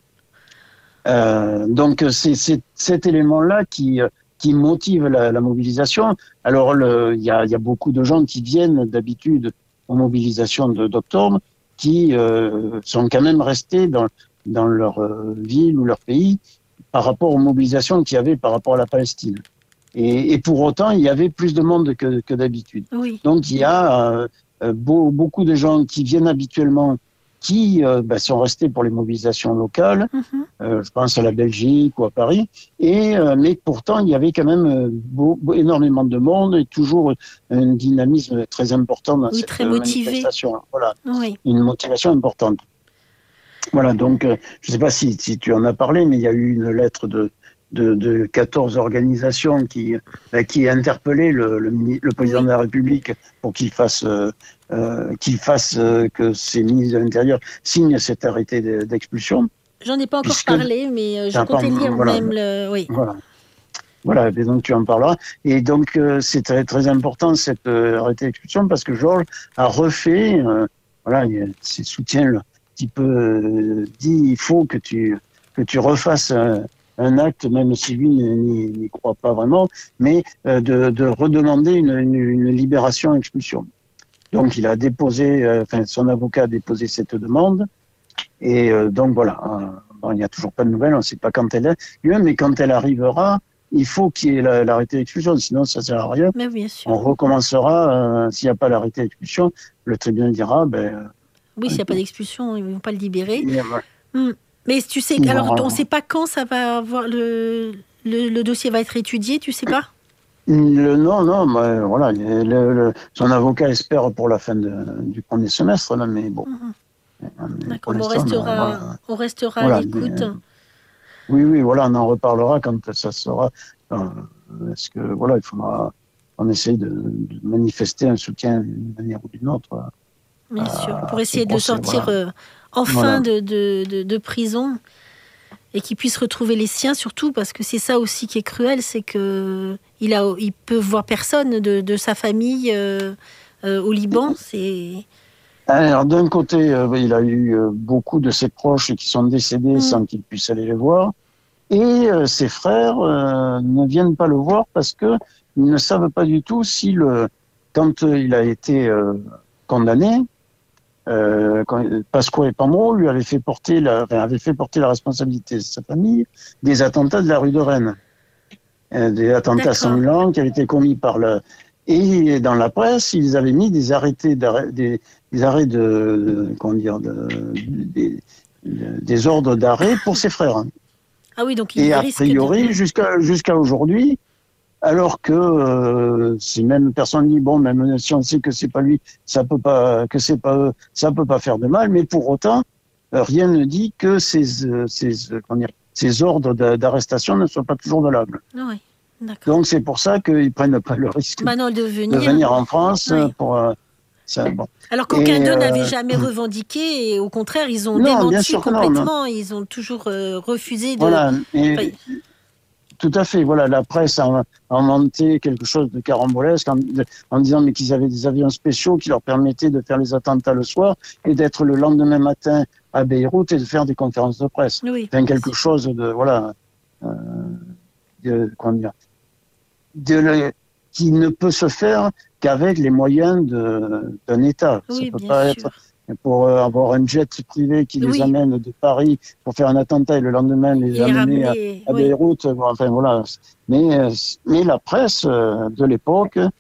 Euh, donc, c'est, c'est cet élément-là qui... qui motive la, la mobilisation. Alors, il y a, y a beaucoup de gens qui viennent d'habitude aux mobilisations de, d'octobre, qui euh, sont quand même restés dans, dans leur euh, ville ou leur pays par rapport aux mobilisations qu'il y avait par rapport à la Palestine. Et, et pour autant, il y avait plus de monde que, que d'habitude. Oui. Donc, il y a euh, beau, beaucoup de gens qui viennent habituellement qui euh, ben, sont restés pour les mobilisations locales, mm-hmm. euh, je pense à la Belgique ou à Paris, et, euh, mais pourtant il y avait quand même euh, beau, beau, énormément de monde et toujours un dynamisme très important dans oui, cette très motivé. manifestation. Voilà, oui. Une motivation importante. Voilà, donc euh, je ne sais pas si, si tu en as parlé, mais il y a eu une lettre de, de, de quatorze organisations qui, euh, qui interpellaient le, le, le président oui. de la République pour qu'il fasse... Euh, Euh, qu'il fasse euh, que ces ministres de l'Intérieur signent cet arrêté d'expulsion. J'en ai pas encore puisque... parlé, mais euh, je comptais lire voilà. même le... Oui. Voilà. Voilà, et donc tu en parleras. Et donc euh, c'est très, très important cet euh, arrêté d'expulsion parce que Georges a refait, euh, voilà, ses soutiens un petit peu euh, dit il faut que tu, que tu refasses un, un acte, même si lui n'y croit pas vraiment, mais euh, de, de redemander une, une, une libération-expulsion. Donc, il a déposé, euh, enfin, son avocat a déposé cette demande. Et euh, donc, voilà. Euh, bon, il n'y a toujours pas de nouvelles, on ne sait pas quand elle est. Mais quand elle arrivera, il faut qu'il y ait l'arrêté d'expulsion, sinon ça ne sert à rien. Mais bien sûr. On recommencera, euh, s'il n'y a pas l'arrêté d'expulsion, le tribunal dira... Ben, oui, s'il n'y a pas d'expulsion, ils ne vont pas le libérer. Et, voilà. hum. Mais tu sais, il alors, aura... on ne sait pas quand ça va avoir le, le, le dossier va être étudié, tu ne sais pas? Le, non, non, mais voilà, le, le, son avocat espère pour la fin de, du premier semestre, là, mais bon. Mmh. D'accord, on restera, voilà. on restera voilà, à l'écoute. Oui, oui, voilà, on en reparlera quand ça sera. Parce que, voilà, il faudra, on essaye de, de manifester un soutien d'une manière ou d'une autre. Bien à, sûr, pour essayer de le sortir voilà. euh, enfin voilà. de, de, de, de prison. Et qu'il puisse retrouver les siens, surtout, parce que c'est ça aussi qui est cruel, c'est qu'il il peut voir personne de, de sa famille euh, euh, au Liban. C'est Alors, d'un côté, euh, il a eu euh, beaucoup de ses proches qui sont décédés mmh. sans qu'il puisse aller les voir. Et euh, ses frères euh, ne viennent pas le voir parce que ils ne savent pas du tout si le, quand euh, il a été euh, condamné, euh, quand, Pasqua Epamro lui avait fait porter la, enfin, avait fait porter la responsabilité de sa famille des attentats de la rue de Rennes, euh, des attentats D'accord. sanglants qui avaient été commis par le. Et dans la presse, ils avaient mis des arrêtés, des, des arrêts de, de comment dire, de, des, des ordres d'arrêt pour ses frères. Ah oui, donc il et a priori, de... jusqu'à jusqu'à aujourd'hui, alors que euh, ces mêmes personnes disent bon, même si on sait que c'est pas lui, ça peut pas, que c'est pas eux, ça peut pas faire de mal, mais pour autant, rien ne dit que ces ces comment dire, ces ordres d'arrestation ne soient pas toujours valables. Oui. Donc c'est pour ça qu'ils prennent pas le risque bah non, de, venir. de venir en France oui. pour. Euh, ça, bon. Alors qu'aucun d'eux euh, n'avait jamais revendiqué, et au contraire, ils ont non, démenti complètement. Non, non. Ils ont toujours euh, refusé de. Voilà. Et, enfin, tout à fait. Voilà, la presse a, a inventé quelque chose de carambolesque en, de, en disant mais qu'ils avaient des avions spéciaux qui leur permettaient de faire les attentats le soir et d'être le lendemain matin à Beyrouth et de faire des conférences de presse. Oui. Enfin, quelque chose de voilà, euh, de, comment dire, de le, qui ne peut se faire qu'avec les moyens de, d'un État. Oui, ça peut bien pas sûr. être pour euh, avoir un jet privé qui oui. les amène de Paris pour faire un attentat et le lendemain les, les amener ramener, à, à oui. Beyrouth. Enfin voilà. Mais mais la presse euh, de l'époque euh,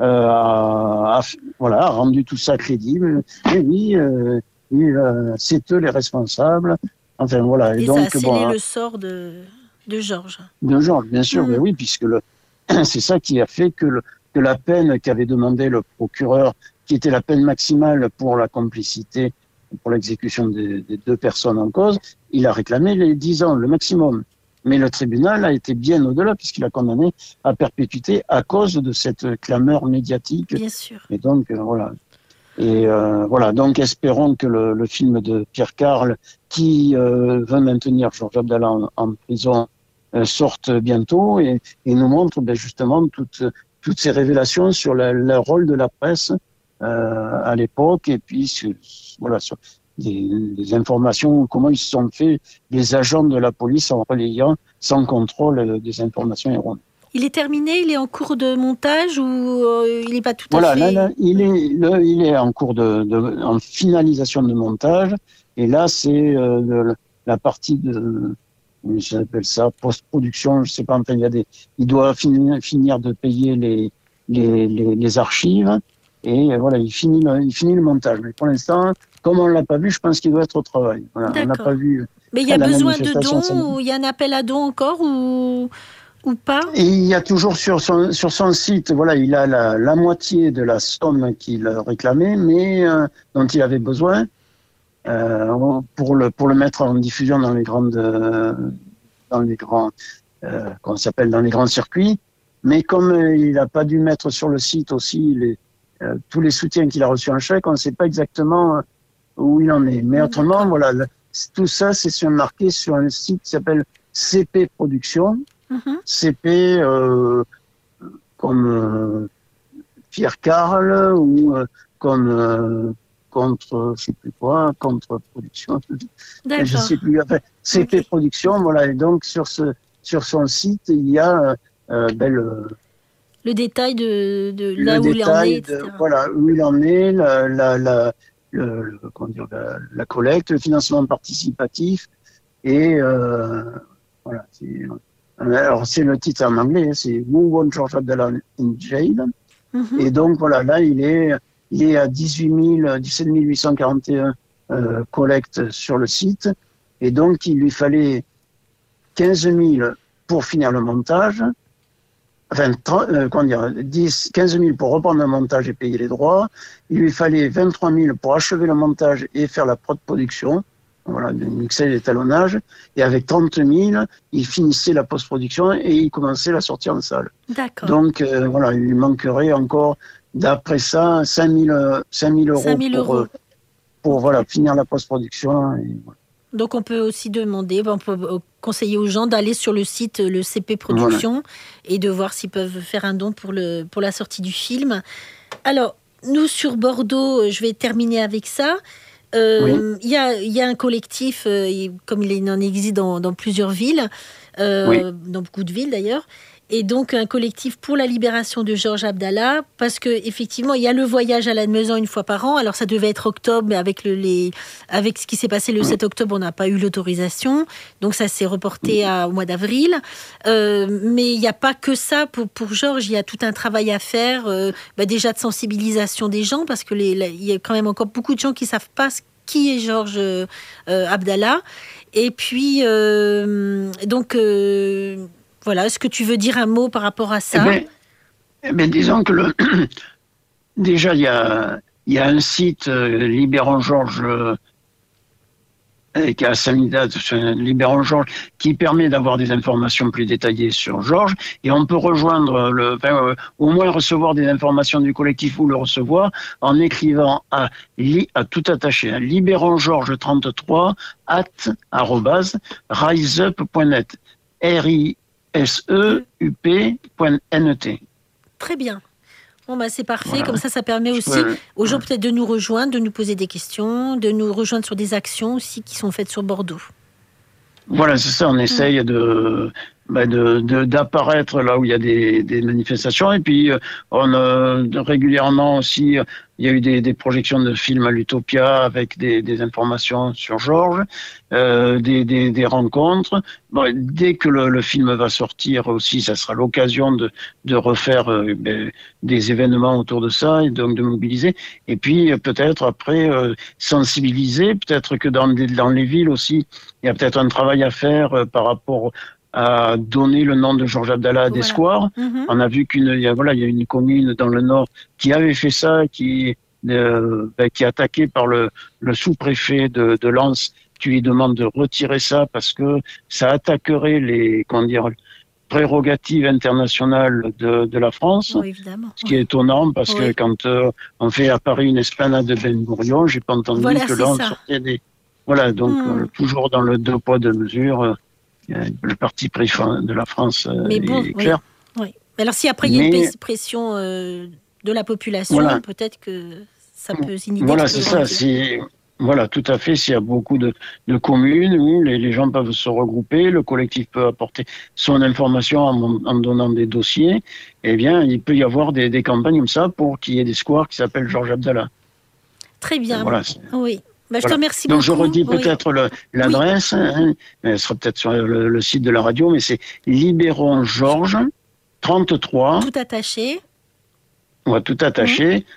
a, a voilà a rendu tout ça crédible. Et oui, euh, et, euh, c'est eux les responsables. Enfin voilà. Et, et donc ça a scellé bon, le sort de de Georges. De Georges, bien sûr. Mmh. Mais oui, puisque le c'est ça qui a fait que le que la peine qu'avait demandé le procureur, qui était la peine maximale pour la complicité, pour l'exécution des, des deux personnes en cause, il a réclamé les dix ans, le maximum. Mais le tribunal a été bien au-delà, puisqu'il a condamné à perpétuité à cause de cette clameur médiatique. Bien sûr. Et donc, euh, voilà. Et euh, voilà, donc espérons que le, le film de Pierre Carle, qui euh, veut maintenir Georges Abdallah en, en prison, euh, sorte bientôt et, et nous montre ben, justement toute... toutes ces révélations sur le, le rôle de la presse euh, à l'époque et puis sur, voilà, sur des, des informations, comment ils se sont faits les agents de la police en relayant sans contrôle des informations erronées. Il est terminé, il est en cours de montage ou euh, il n'est pas tout à voilà, fait... Voilà, là, il est, là, il est en cours de, de, en finalisation de montage et là c'est euh, de, la partie de... j'appelle ça post-production, je sais pas, enfin, il y a des, il doit finir, finir de payer les, les, les, les archives, et voilà, il finit le, il finit le montage. Mais pour l'instant, comme on l'a pas vu, je pense qu'il doit être au travail. Voilà, on n'a pas vu. Mais il y a besoin de dons, ou il y a un appel à dons encore, ou, ou pas? Et il y a toujours sur son, sur son site, voilà, il a la, la moitié de la somme qu'il réclamait, mais euh, dont il avait besoin. Euh, pour le pour le mettre en diffusion dans les grandes euh, dans les grands euh, qu'on s'appelle dans les grands circuits, mais comme euh, il n'a pas dû mettre sur le site aussi les, euh, tous les soutiens qu'il a reçus en chèque, on ne sait pas exactement où il en est. Mais autrement, voilà, le, tout ça c'est sur, marqué sur un site qui s'appelle C P Productions. Mm-hmm. C P euh, comme euh, Pierre Carle ou euh, comme euh, contre, je sais plus quoi, contre-production, je sais plus, enfin, C P okay. Production, voilà, et donc sur ce, sur son site, il y a, euh, ben, le, le détail de, de là où il en est, et cetera. De, voilà, où il en est, la, la, la, le, le, comment dire, la, la collecte, le financement participatif, et, euh, voilà, c'est, alors c'est le titre en anglais, c'est Who Want George Abdallah in Jail, mm-hmm. Et donc, voilà, là, il est, il est à dix-huit mille, dix-sept mille huit cent quarante et un euh, collectes sur le site. Et donc, il lui fallait quinze mille pour finir le montage. Enfin, trente, euh, comment dire, dix, quinze mille pour reprendre le montage et payer les droits. Il lui fallait vingt-trois mille pour achever le montage et faire la prod-production. Voilà, le mixage et l'étalonnage. Et avec trente mille, il finissait la post-production et il commençait la sortie en salle. D'accord. Donc, euh, voilà, il lui manquerait encore... D'après ça, cinq mille euros, cinq mille pour, euros. pour, pour voilà, finir la post-production. Et voilà. Donc on peut aussi demander, on peut conseiller aux gens d'aller sur le site, le C P Productions, voilà. Et de voir s'ils peuvent faire un don pour, le, pour la sortie du film. Alors, nous, sur Bordeaux, je vais terminer avec ça. Il euh, Oui. y, a, y a un collectif, euh, comme il en existe dans, dans plusieurs villes, euh, Oui. dans beaucoup de villes d'ailleurs, et donc un collectif pour la libération de Georges Abdallah, parce qu'effectivement, il y a le voyage à Lannemezan une fois par an. Alors, ça devait être octobre, mais avec, le, les, avec ce qui s'est passé le sept octobre, on n'a pas eu l'autorisation. Donc, ça s'est reporté à, au mois d'avril. Euh, mais il n'y a pas que ça pour, pour Georges. Il y a tout un travail à faire, euh, bah déjà de sensibilisation des gens, parce qu'il y a quand même encore beaucoup de gens qui ne savent pas qui est Georges euh, Abdallah. Et puis, euh, donc... Euh, Voilà, est-ce que tu veux dire un mot par rapport à ça ? Eh bien, eh bien, disons que le... déjà, il y a, il y a un site, euh, Libérons Georges, euh, qui a Saint-Midad, Libérons Georges, qui permet d'avoir des informations plus détaillées sur Georges. Et on peut rejoindre, le, enfin, euh, au moins recevoir des informations du collectif ou le recevoir en écrivant à, à tout attaché, à libérons georges trente-trois at arobase riseup point net. R I S E U P point N T. Très bien. Bon, bah, c'est parfait. Voilà. Comme ça, ça permet aussi peux... aux gens peut-être de nous rejoindre, de nous poser des questions, de nous rejoindre sur des actions aussi qui sont faites sur Bordeaux. Voilà, c'est ça. On essaye mmh. de, bah de, de, d'apparaître là où il y a des, des manifestations. Et puis, on a régulièrement aussi, il y a eu des, des projections de films à l'Utopia avec des, des informations sur Georges, euh, des, des, des rencontres. Bon, dès que le, le film va sortir aussi, ça sera l'occasion de, de refaire euh, ben, des événements autour de ça et donc de mobiliser. Et puis, peut-être après, euh, sensibiliser. Peut-être que dans, des, dans les villes aussi, il y a peut-être un travail à faire euh, par rapport à donner le nom de Georges Abdallah à des Voilà. squares. Mm-hmm. On a vu qu'il y a, voilà, il y a une commune dans le nord qui avait fait ça, qui, euh, ben, qui est attaquée par le, le sous-préfet de, de Lens, qui lui demande de retirer ça parce que ça attaquerait les, comment dire, prérogatives internationales de, de la France. Oui, évidemment. Ce qui est étonnant parce oui. que quand euh, on fait à Paris une esplanade de Ben Gurion, j'ai pas entendu voilà, que là on sortait des... Voilà, donc mm. euh, toujours dans le deux poids, deux mesures. Euh, le parti pris de la France euh, Mais bon, est clair. Oui, oui. Mais alors, si après il y a une pression euh, de la population, voilà. peut-être que ça peut s'inhiber. Voilà, c'est ça. Si, voilà, tout à fait. S'il y a beaucoup de, de communes où les, les gens peuvent se regrouper, le collectif peut apporter son information en, en donnant des dossiers, eh bien, il peut y avoir des, des campagnes comme ça pour qu'il y ait des squares qui s'appellent Georges Abdallah. Très bien. Voilà. Oui. Bah, je voilà. te remercie Donc beaucoup. je redis peut-être oui. l'adresse, oui. hein, elle sera peut-être sur le, le site de la radio, mais c'est Libérons Georges trente-trois. Tout attaché. Ouais, tout attaché. Mmh.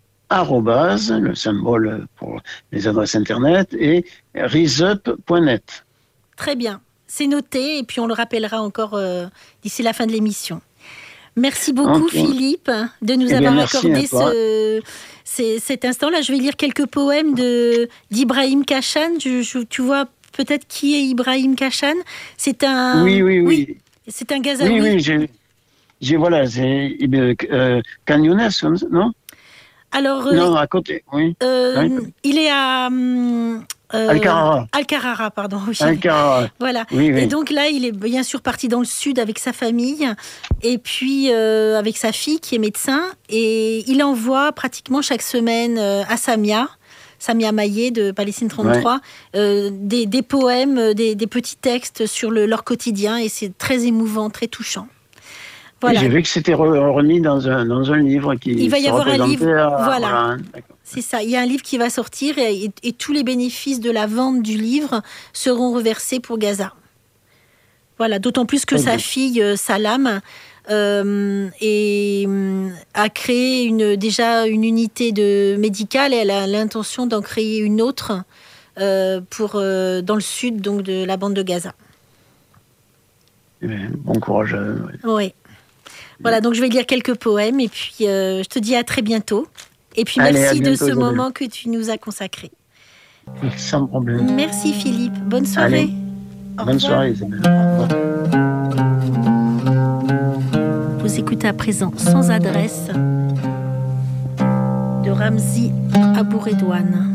Arrobase, le symbole pour les adresses internet, et riseup point net. Très bien, c'est noté, et puis on le rappellera encore euh, d'ici la fin de l'émission. Merci beaucoup okay. Philippe de nous eh avoir bien, accordé ce, c'est, cet instant-là. Je vais lire quelques poèmes de, d'Ibrahim Kashan. Je, je, tu vois peut-être qui est Ibrahim Kashan ? C'est un... Oui, oui, oui. oui. C'est un Gazaoui. Oui, oui, j'ai... j'ai voilà, c'est euh, Khan Younes, non ? Alors, euh, non, à côté, oui. Euh, oui. Il est à... Euh, Al-Carrara. Al-Carrara, pardon. Oui. Al-Carrara. Voilà. Oui, oui. Et donc là, il est bien sûr parti dans le sud avec sa famille et puis euh, avec sa fille qui est médecin. Et il envoie pratiquement chaque semaine euh, à Samia, Samia Maillet de Palestine trente-trois, ouais. euh, des, des poèmes, des, des petits textes sur le, leur quotidien. Et c'est très émouvant, très touchant. Voilà. J'ai vu que c'était remis dans un, dans un livre qui Il va y avoir un livre, à... voilà. voilà. C'est ça. Il y a un livre qui va sortir et, et, et tous les bénéfices de la vente du livre seront reversés pour Gaza. Voilà. D'autant plus que okay. sa fille Salam euh, et, a créé une, déjà une unité de médicale et elle a l'intention d'en créer une autre euh, pour euh, dans le sud donc de la bande de Gaza. Bon courage. Oui. Ouais. Voilà, donc je vais lire quelques poèmes et puis euh, je te dis à très bientôt. Et puis Allez, merci bientôt, de ce Isabelle. moment que tu nous as consacré. Sans problème. Merci Philippe. Bonne soirée. Allez. Bonne soirée Isabelle. Vous écoutez à présent Sans adresse de Ramzi Abouredouane.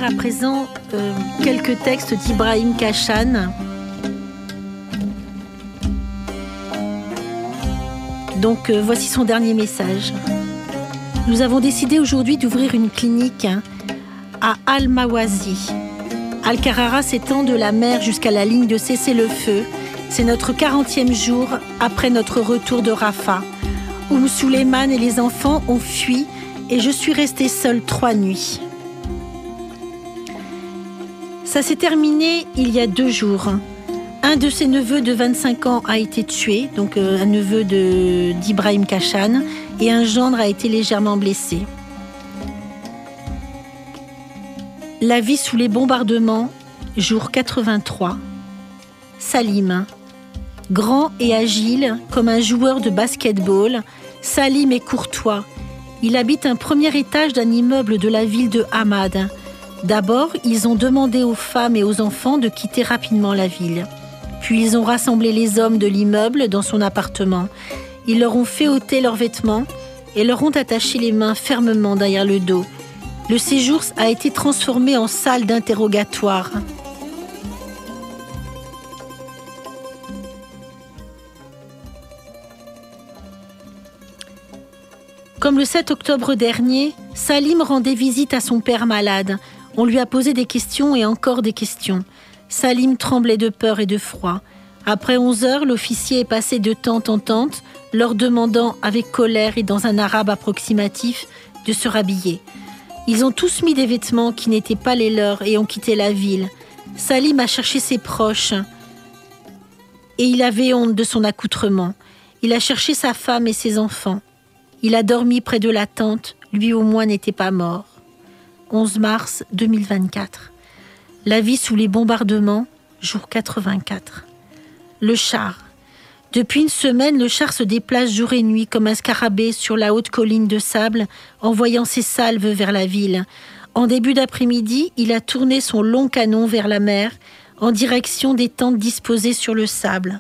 lire à présent euh, quelques textes d'Ibrahim Kashan. Donc euh, voici son dernier message. Nous avons décidé aujourd'hui d'ouvrir une clinique hein, à Al-Mawazi. Al-Karara s'étend de la mer jusqu'à la ligne de cessez-le-feu. C'est notre quarantième jour après notre retour de Rafah. Oum Suleiman et les enfants ont fui et je suis restée seule trois nuits. Ça s'est terminé il y a deux jours. Un de ses neveux de vingt-cinq ans a été tué, donc euh, un neveu de, d'Ibrahim Kashan, et un gendre a été légèrement blessé. La vie sous les bombardements, jour quatre-vingt-trois. Salim. Grand et agile, comme un joueur de basket-ball, Salim est courtois. Il habite un premier étage d'un immeuble de la ville de Hamad. D'abord, ils ont demandé aux femmes et aux enfants de quitter rapidement la ville. Puis ils ont rassemblé les hommes de l'immeuble dans son appartement. Ils leur ont fait ôter leurs vêtements et leur ont attaché les mains fermement derrière le dos. Le séjour a été transformé en salle d'interrogatoire. Comme le sept octobre dernier, Salim rendait visite à son père malade. On lui a posé des questions et encore des questions. Salim tremblait de peur et de froid. Après onze heures, l'officier est passé de tente en tente, leur demandant avec colère et dans un arabe approximatif de se rhabiller. Ils ont tous mis des vêtements qui n'étaient pas les leurs et ont quitté la ville. Salim a cherché ses proches et il avait honte de son accoutrement. Il a cherché sa femme et ses enfants. Il a dormi près de la tente, lui au moins n'était pas mort. onze mars deux mille vingt-quatre. La vie sous les bombardements, jour quatre-vingt-quatre. Le char. Depuis une semaine, le char se déplace jour et nuit comme un scarabée sur la haute colline de sable, envoyant ses salves vers la ville. En début d'après-midi, il a tourné son long canon vers la mer, en direction des tentes disposées sur le sable.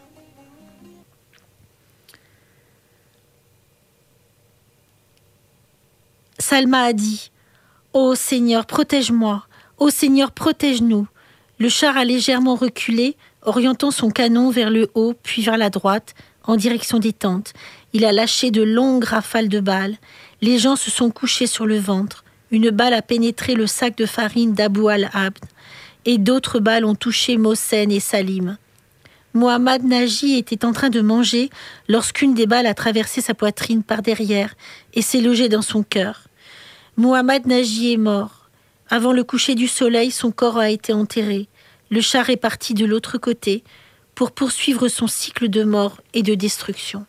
Salma a dit « Ô Seigneur, protège-moi ! Ô Seigneur, protège-nous !» Le char a légèrement reculé, orientant son canon vers le haut, puis vers la droite, en direction des tentes. Il a lâché de longues rafales de balles. Les gens se sont couchés sur le ventre. Une balle a pénétré le sac de farine d'Abou al-Abd, et d'autres balles ont touché Mohsen et Salim. Mohamed Naji était en train de manger lorsqu'une des balles a traversé sa poitrine par derrière et s'est logée dans son cœur. Mohamed Naji est mort. Avant le coucher du soleil, son corps a été enterré. Le char est parti de l'autre côté pour poursuivre son cycle de mort et de destruction.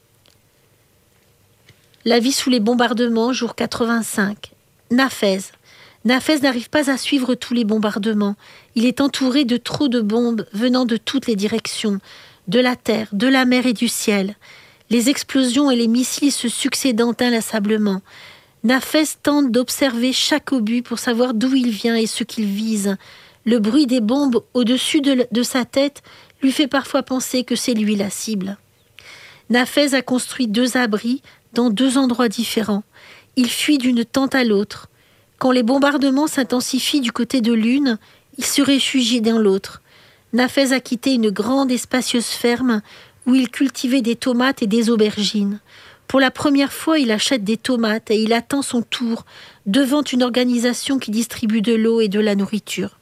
La vie sous les bombardements, jour quatre-vingt-cinq. Nafez. Nafez n'arrive pas à suivre tous les bombardements. Il est entouré de trop de bombes venant de toutes les directions, de la terre, de la mer et du ciel. Les explosions et les missiles se succédant inlassablement. Nafez tente d'observer chaque obus pour savoir d'où il vient et ce qu'il vise. Le bruit des bombes au-dessus de, de sa tête lui fait parfois penser que c'est lui la cible. Nafez a construit deux abris dans deux endroits différents. Il fuit d'une tente à l'autre. Quand les bombardements s'intensifient du côté de l'une, il se réfugie dans l'autre. Nafez a quitté une grande et spacieuse ferme où il cultivait des tomates et des aubergines. Pour la première fois, il achète des tomates et il attend son tour devant une organisation qui distribue de l'eau et de la nourriture.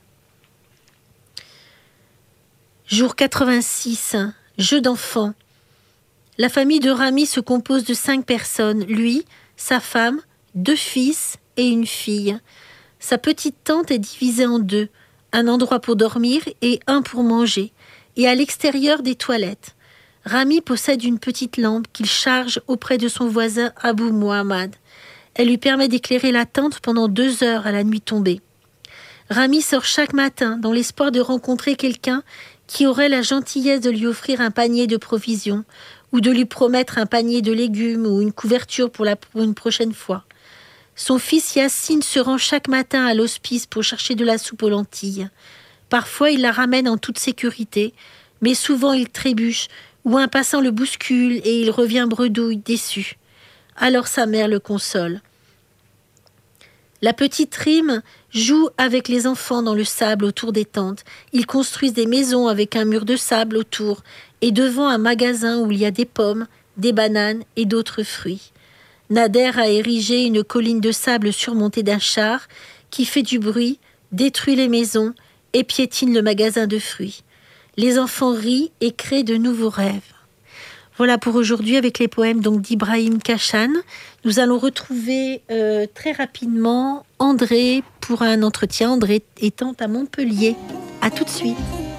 Jour quatre-vingt-six, jeu d'enfant. La famille de Rami se compose de cinq personnes, lui, sa femme, deux fils et une fille. Sa petite tente est divisée en deux, un endroit pour dormir et un pour manger, et à l'extérieur des toilettes. Rami possède une petite lampe qu'il charge auprès de son voisin Abou Mohamed. Elle lui permet d'éclairer la tente pendant deux heures à la nuit tombée. Rami sort chaque matin dans l'espoir de rencontrer quelqu'un qui aurait la gentillesse de lui offrir un panier de provisions ou de lui promettre un panier de légumes ou une couverture pour, la, pour une prochaine fois. Son fils Yassine se rend chaque matin à l'hospice pour chercher de la soupe aux lentilles. Parfois, il la ramène en toute sécurité, mais souvent il trébuche ou un passant le bouscule et il revient bredouille, déçu. Alors sa mère le console. La petite Rime joue avec les enfants dans le sable autour des tentes. Ils construisent des maisons avec un mur de sable autour et devant un magasin où il y a des pommes, des bananes et d'autres fruits. Nader a érigé une colline de sable surmontée d'un char qui fait du bruit, détruit les maisons et piétine le magasin de fruits. Les enfants rient et créent de nouveaux rêves. Voilà pour aujourd'hui avec les poèmes donc d'Ibrahim Kachane. Nous allons retrouver euh, très rapidement André pour un entretien. André étant à Montpellier. À tout de suite.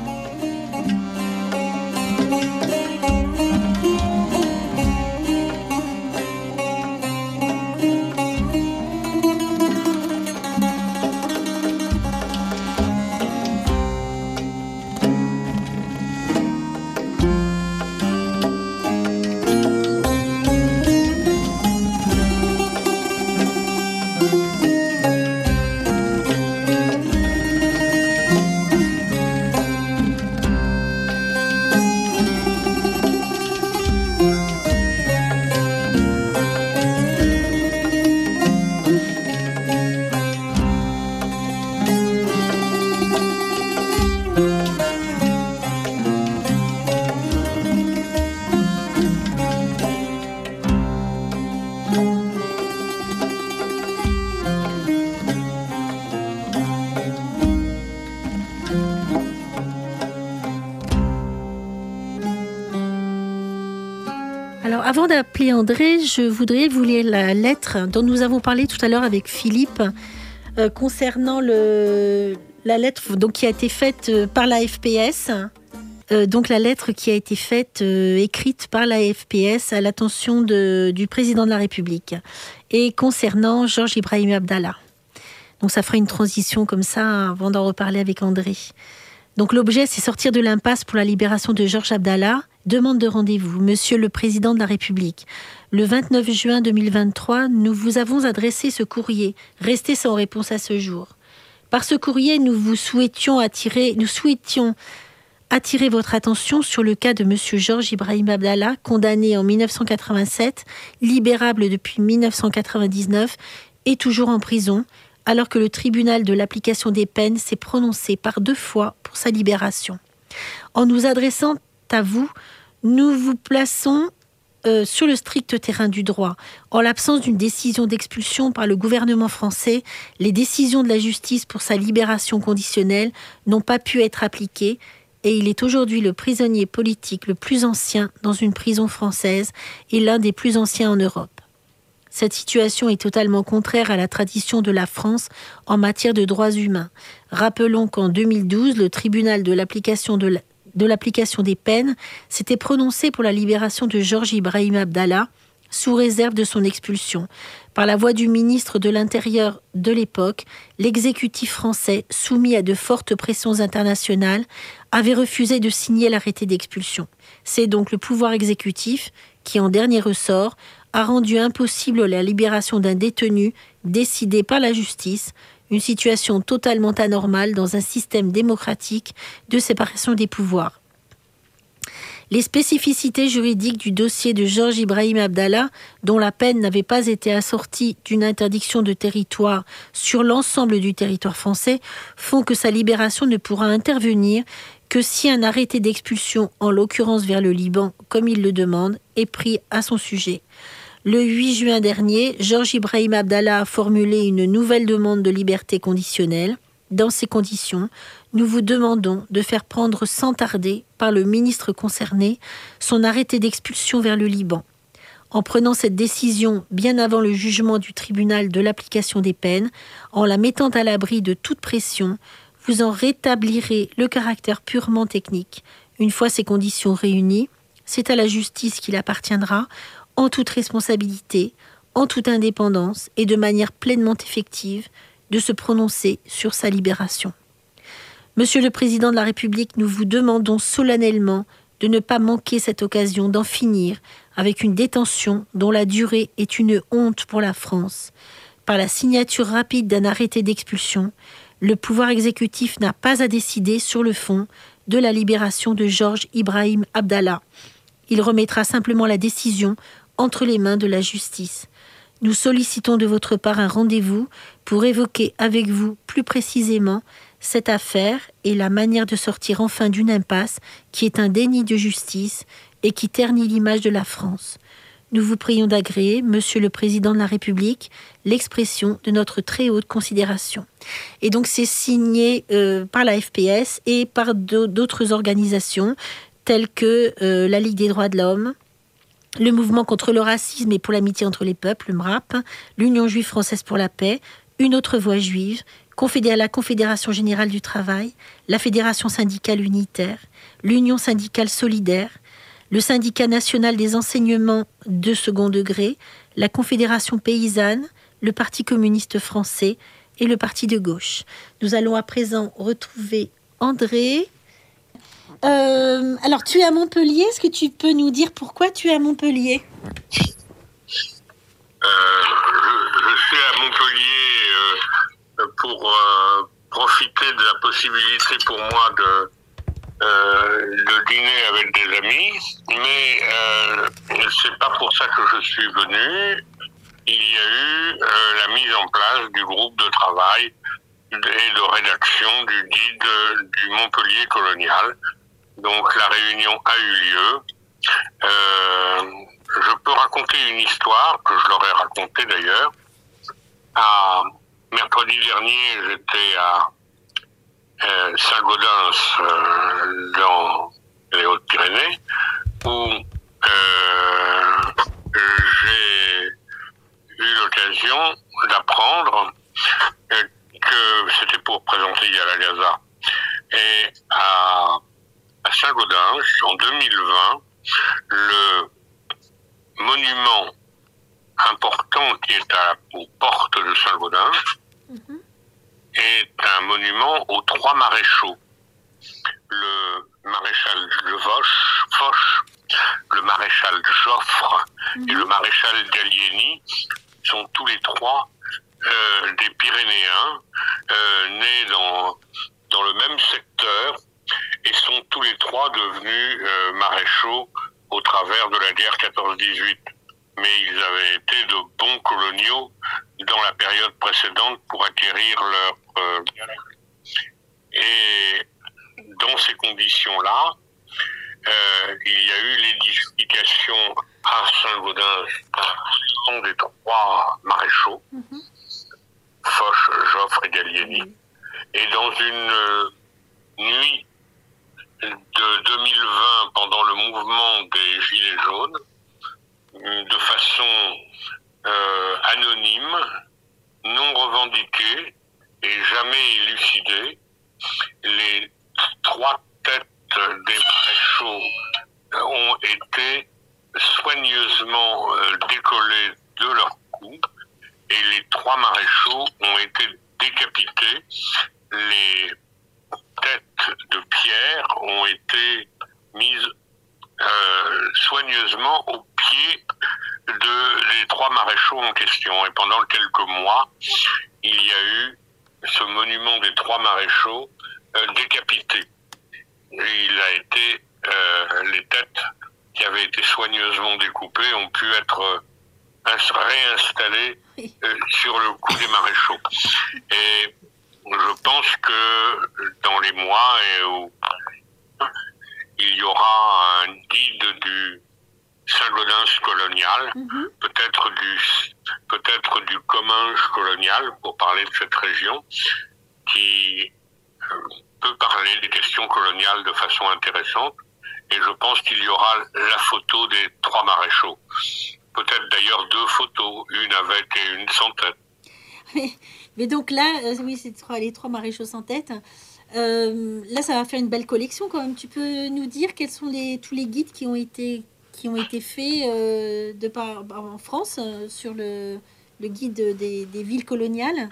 Alors, avant d'appeler André, je voudrais vous lire la lettre dont nous avons parlé tout à l'heure avec Philippe euh, concernant le, la lettre donc, qui a été faite par l'A F P S. Euh, donc, la lettre qui a été faite, euh, écrite par l'A F P S à l'attention de, du président de la République et concernant Georges Ibrahim Abdallah. Donc, ça fera une transition comme ça avant d'en reparler avec André. Donc, l'objet, c'est sortir de l'impasse pour la libération de Georges Abdallah. Demande de rendez-vous. Monsieur le Président de la République, le vingt-neuf juin deux mille vingt-trois, nous vous avons adressé ce courrier. Restez sans réponse à ce jour. Par ce courrier, nous vous souhaitions attirer, nous souhaitions attirer votre attention sur le cas de Monsieur Georges Ibrahim Abdallah, condamné en mille neuf cent quatre-vingt-sept, libérable depuis mille neuf cent quatre-vingt-dix-neuf et toujours en prison, alors que le tribunal de l'application des peines s'est prononcé par deux fois pour sa libération. En nous adressant à vous, nous vous plaçons euh, sur le strict terrain du droit. En l'absence d'une décision d'expulsion par le gouvernement français, les décisions de la justice pour sa libération conditionnelle n'ont pas pu être appliquées et il est aujourd'hui le prisonnier politique le plus ancien dans une prison française et l'un des plus anciens en Europe. Cette situation est totalement contraire à la tradition de la France en matière de droits humains. Rappelons qu'en deux mille douze, le tribunal de l'application de la de l'application des peines s'était prononcé pour la libération de Georges Ibrahim Abdallah sous réserve de son expulsion. Par la voix du ministre de l'Intérieur de l'époque, l'exécutif français, soumis à de fortes pressions internationales, avait refusé de signer l'arrêté d'expulsion. C'est donc le pouvoir exécutif qui, en dernier ressort, a rendu impossible la libération d'un détenu décidé par la justice, une situation totalement anormale dans un système démocratique de séparation des pouvoirs. Les spécificités juridiques du dossier de Georges Ibrahim Abdallah, dont la peine n'avait pas été assortie d'une interdiction de territoire sur l'ensemble du territoire français, font que sa libération ne pourra intervenir que si un arrêté d'expulsion, en l'occurrence vers le Liban, comme il le demande, est pris à son sujet. Le huit juin dernier, Georges Ibrahim Abdallah a formulé une nouvelle demande de liberté conditionnelle. Dans ces conditions, nous vous demandons de faire prendre sans tarder par le ministre concerné son arrêté d'expulsion vers le Liban. En prenant cette décision bien avant le jugement du tribunal de l'application des peines, en la mettant à l'abri de toute pression, vous en rétablirez le caractère purement technique. Une fois ces conditions réunies, c'est à la justice qu'il appartiendra, en toute responsabilité, en toute indépendance et de manière pleinement effective, de se prononcer sur sa libération. Monsieur le Président de la République, nous vous demandons solennellement de ne pas manquer cette occasion d'en finir avec une détention dont la durée est une honte pour la France. Par la signature rapide d'un arrêté d'expulsion, le pouvoir exécutif n'a pas à décider sur le fond de la libération de Georges Ibrahim Abdallah. Il remettra simplement la décision entre les mains de la justice. Nous sollicitons de votre part un rendez-vous pour évoquer avec vous plus précisément cette affaire et la manière de sortir enfin d'une impasse qui est un déni de justice et qui ternit l'image de la France. Nous vous prions d'agréer, Monsieur le Président de la République, l'expression de notre très haute considération. Et donc c'est signé euh, par la F P S et par d'autres organisations telles que euh, la Ligue des droits de l'homme, le Mouvement contre le racisme et pour l'amitié entre les peuples, le M R A P, l'Union juive française pour la paix, Une autre voix juive, Confédé- la Confédération générale du travail, la Fédération syndicale unitaire, l'Union syndicale solidaire, le Syndicat national des enseignements de second degré, la Confédération paysanne, le Parti communiste français et le Parti de gauche. Nous allons à présent retrouver André. Euh, alors, tu es à Montpellier. Est-ce que tu peux nous dire pourquoi tu es à Montpellier ? euh, je, je suis à Montpellier euh, pour euh, profiter de la possibilité pour moi de Euh, de dîner avec des amis, mais euh, c'est pas pour ça que je suis venu. Il y a eu euh, la mise en place du groupe de travail et de rédaction du guide du Montpellier colonial. Donc la réunion a eu lieu. Euh, je peux raconter une histoire que je leur ai racontée d'ailleurs. À mercredi dernier, j'étais à Euh, Saint-Gaudens euh, dans les Hautes-Pyrénées où euh, j'ai eu l'occasion d'apprendre euh, que c'était pour présenter Yala Gaza. Et à, à Saint-Gaudens, en deux mille vingt, le monument important qui est à, aux portes de Saint-Gaudens mm-hmm. est un monument aux trois maréchaux. Le maréchal de Foch, Foch le maréchal Joffre mmh. et le maréchal Gallieni sont tous les trois euh, des Pyrénéens, euh, nés dans, dans le même secteur et sont tous les trois devenus euh, maréchaux au travers de la guerre quatorze dix-huit. Mais ils avaient été de bons coloniaux dans la période précédente pour acquérir leur... Euh, et dans ces conditions-là, euh, il y a eu l'édification à Saint-Gaudens d'un monument des trois maréchaux, mm-hmm. Foch, Joffre et Gallieni. Et dans une euh, nuit de deux mille vingt, pendant le mouvement des Gilets jaunes, de façon euh, anonyme, non revendiquée et jamais élucidée, les trois têtes des maréchaux ont été soigneusement euh, décollées de leur cou et les trois maréchaux ont été décapités. Les têtes de pierre ont été mises euh, soigneusement au pied de les trois maréchaux en question. Et pendant quelques mois, il y a eu ce monument des trois maréchaux euh, décapité. Et il a été, euh, les têtes qui avaient été soigneusement découpées ont pu être euh, réinstallées euh, sur le cou des maréchaux. Et je pense que dans les mois et où il y aura un guide du Saint-Gaudens colonial, mm-hmm. peut-être du peut-être du Comminges colonial, pour parler de cette région, qui peut parler des questions coloniales de façon intéressante. Et je pense qu'il y aura la photo des trois maréchaux. Peut-être d'ailleurs deux photos, une avec et une sans tête. Mais, mais donc là, euh, oui, c'est trois, les trois maréchaux sans tête. Euh, là, ça va faire une belle collection quand même. Tu peux nous dire quels sont les, tous les guides qui ont été qui ont été faits euh, de par, en France euh, sur le, le guide des, des villes coloniales?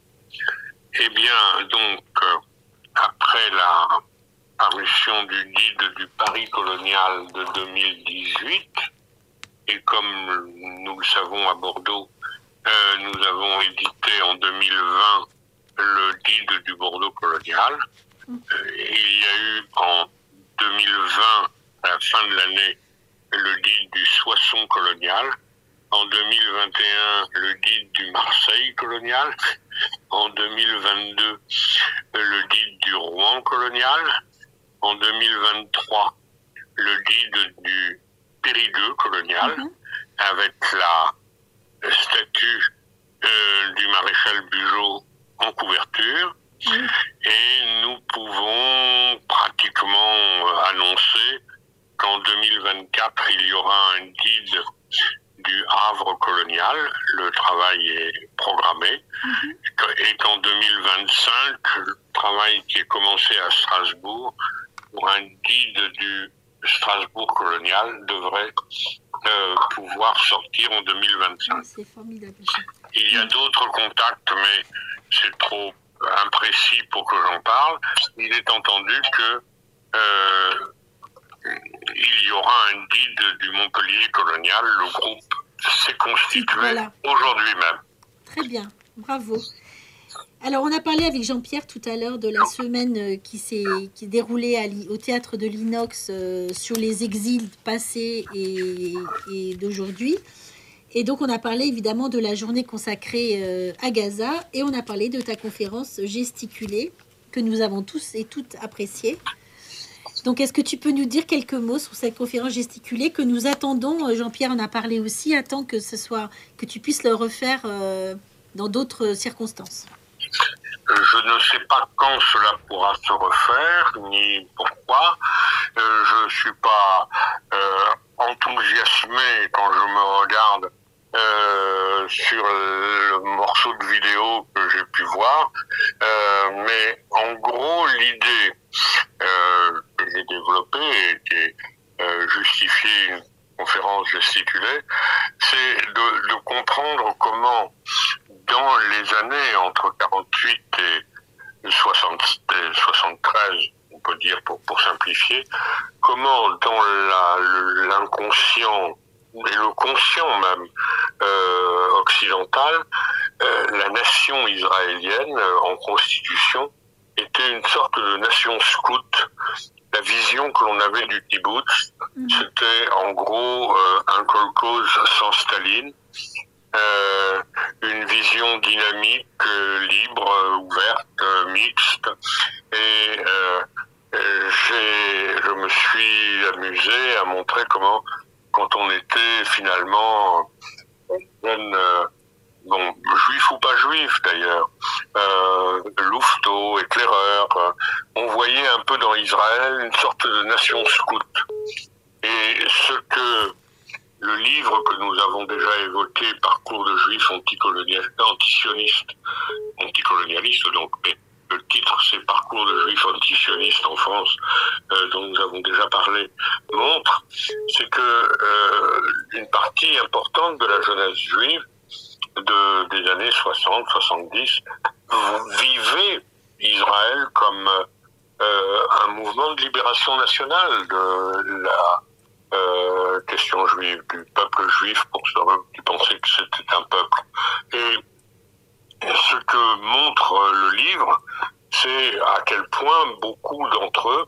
Eh bien, donc, euh, après la parution du guide du Paris colonial de deux mille dix-huit, et comme nous le savons à Bordeaux, euh, nous avons édité en deux mille vingt le guide du Bordeaux colonial. Mmh. Euh, il y a eu en deux mille vingt, à la fin de l'année, le guide du Soissons colonial, En deux mille vingt et un, le guide du Marseille colonial. En deux mille vingt-deux, le guide du Rouen colonial. En deux mille vingt-trois, le guide du Périgueux colonial, mmh. avec la statue euh, du maréchal Bugeaud en couverture. Mmh. Et nous pouvons pratiquement annoncer qu'en deux mille vingt-quatre, il y aura un guide du Havre colonial, le travail est programmé, mmh. et qu'en deux mille vingt-cinq, le travail qui est commencé à Strasbourg, pour un guide du Strasbourg colonial, devrait euh, pouvoir sortir en deux mille vingt-cinq. C'est formidable. Il y a d'autres contacts, mais c'est trop imprécis pour que j'en parle. Il est entendu que euh, il y aura un guide du Montpellier colonial. Le groupe s'est constitué voilà. aujourd'hui même. Très bien, bravo. Alors, on a parlé avec Jean-Pierre tout à l'heure de la semaine qui s'est qui est déroulée à, au théâtre de l'Inox euh, sur les exils passés et, et d'aujourd'hui. Et donc, on a parlé évidemment de la journée consacrée euh, à Gaza et on a parlé de ta conférence gesticulée que nous avons tous et toutes appréciée. Donc, est-ce que tu peux nous dire quelques mots sur cette conférence gesticulée que nous attendons? Jean-Pierre en a parlé aussi, attend que ce soit que tu puisses le refaire euh, dans d'autres circonstances. Je ne sais pas quand cela pourra se refaire, ni pourquoi. Euh, je ne suis pas euh, enthousiasmé quand je me regarde euh, sur le morceau de vidéo que j'ai pu voir. Euh, mais en gros, l'idée euh, que j'ai développée et qui est euh, justifiée une conférence gesticulée, c'est de, de comprendre comment dans les années entre quarante-huit et soixante-treize, on peut dire pour, pour simplifier, comment dans la, l'inconscient et le conscient même euh, occidental, euh, la nation israélienne euh, en constitution était une sorte de nation scout. La vision que l'on avait du kibbutz, mmh. c'était en gros euh, un kolkhoz sans Staline. Euh, une vision dynamique, euh, libre, euh, ouverte, euh, mixte. Et euh, euh, j'ai, je me suis amusé à montrer comment, quand on était finalement jeune, euh, bon, juif ou pas juif d'ailleurs, euh, louveteau, éclaireur, euh, on voyait un peu dans Israël une sorte de nation scout. Et ce que le livre que nous avons déjà évoqué, Parcours de juifs antisionistes, anticolonialistes donc, mais le titre c'est Parcours de juifs antisionistes en France, euh, dont nous avons déjà parlé, montre, c'est que euh, une partie importante de la jeunesse juive de, des années soixante soixante-dix vivait Israël comme euh, un mouvement de libération nationale de la Euh, question juive, du peuple juif, pour ceux qui pensaient que c'était un peuple. Et ce que montre le livre, c'est à quel point beaucoup d'entre eux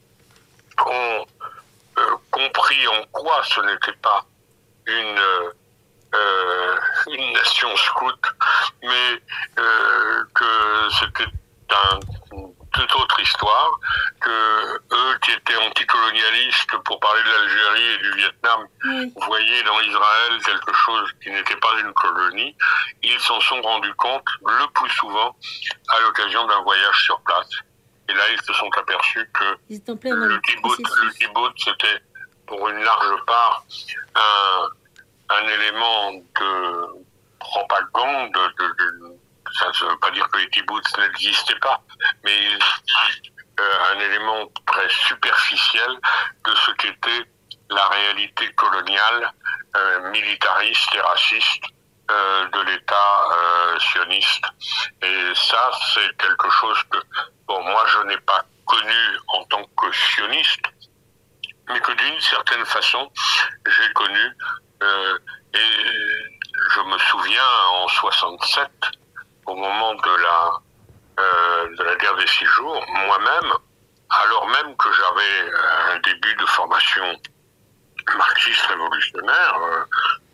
ont euh, compris en quoi ce n'était pas une, euh, une nation scout, mais euh, que c'était un toute autre histoire, que eux qui étaient anticolonialistes pour parler de l'Algérie et du Vietnam, oui. voyaient dans Israël quelque chose qui n'était pas une colonie. Ils s'en sont rendus compte le plus souvent à l'occasion d'un voyage sur place. Et là, ils se sont aperçus que le kibbutz, le kibbutz, c'était pour une large part un, un élément de propagande, de, de ça ne veut pas dire que les kibbutz n'existaient pas, mais euh, un élément très superficiel de ce qu'était la réalité coloniale, euh, militariste et raciste euh, de l'État euh, sioniste. Et ça, c'est quelque chose que, bon, moi, je n'ai pas connu en tant que sioniste, mais que d'une certaine façon, j'ai connu. Euh, et je me souviens, en soixante-sept, au moment de la, euh, de la guerre des six jours, moi-même, alors même que j'avais un début de formation marxiste révolutionnaire, euh,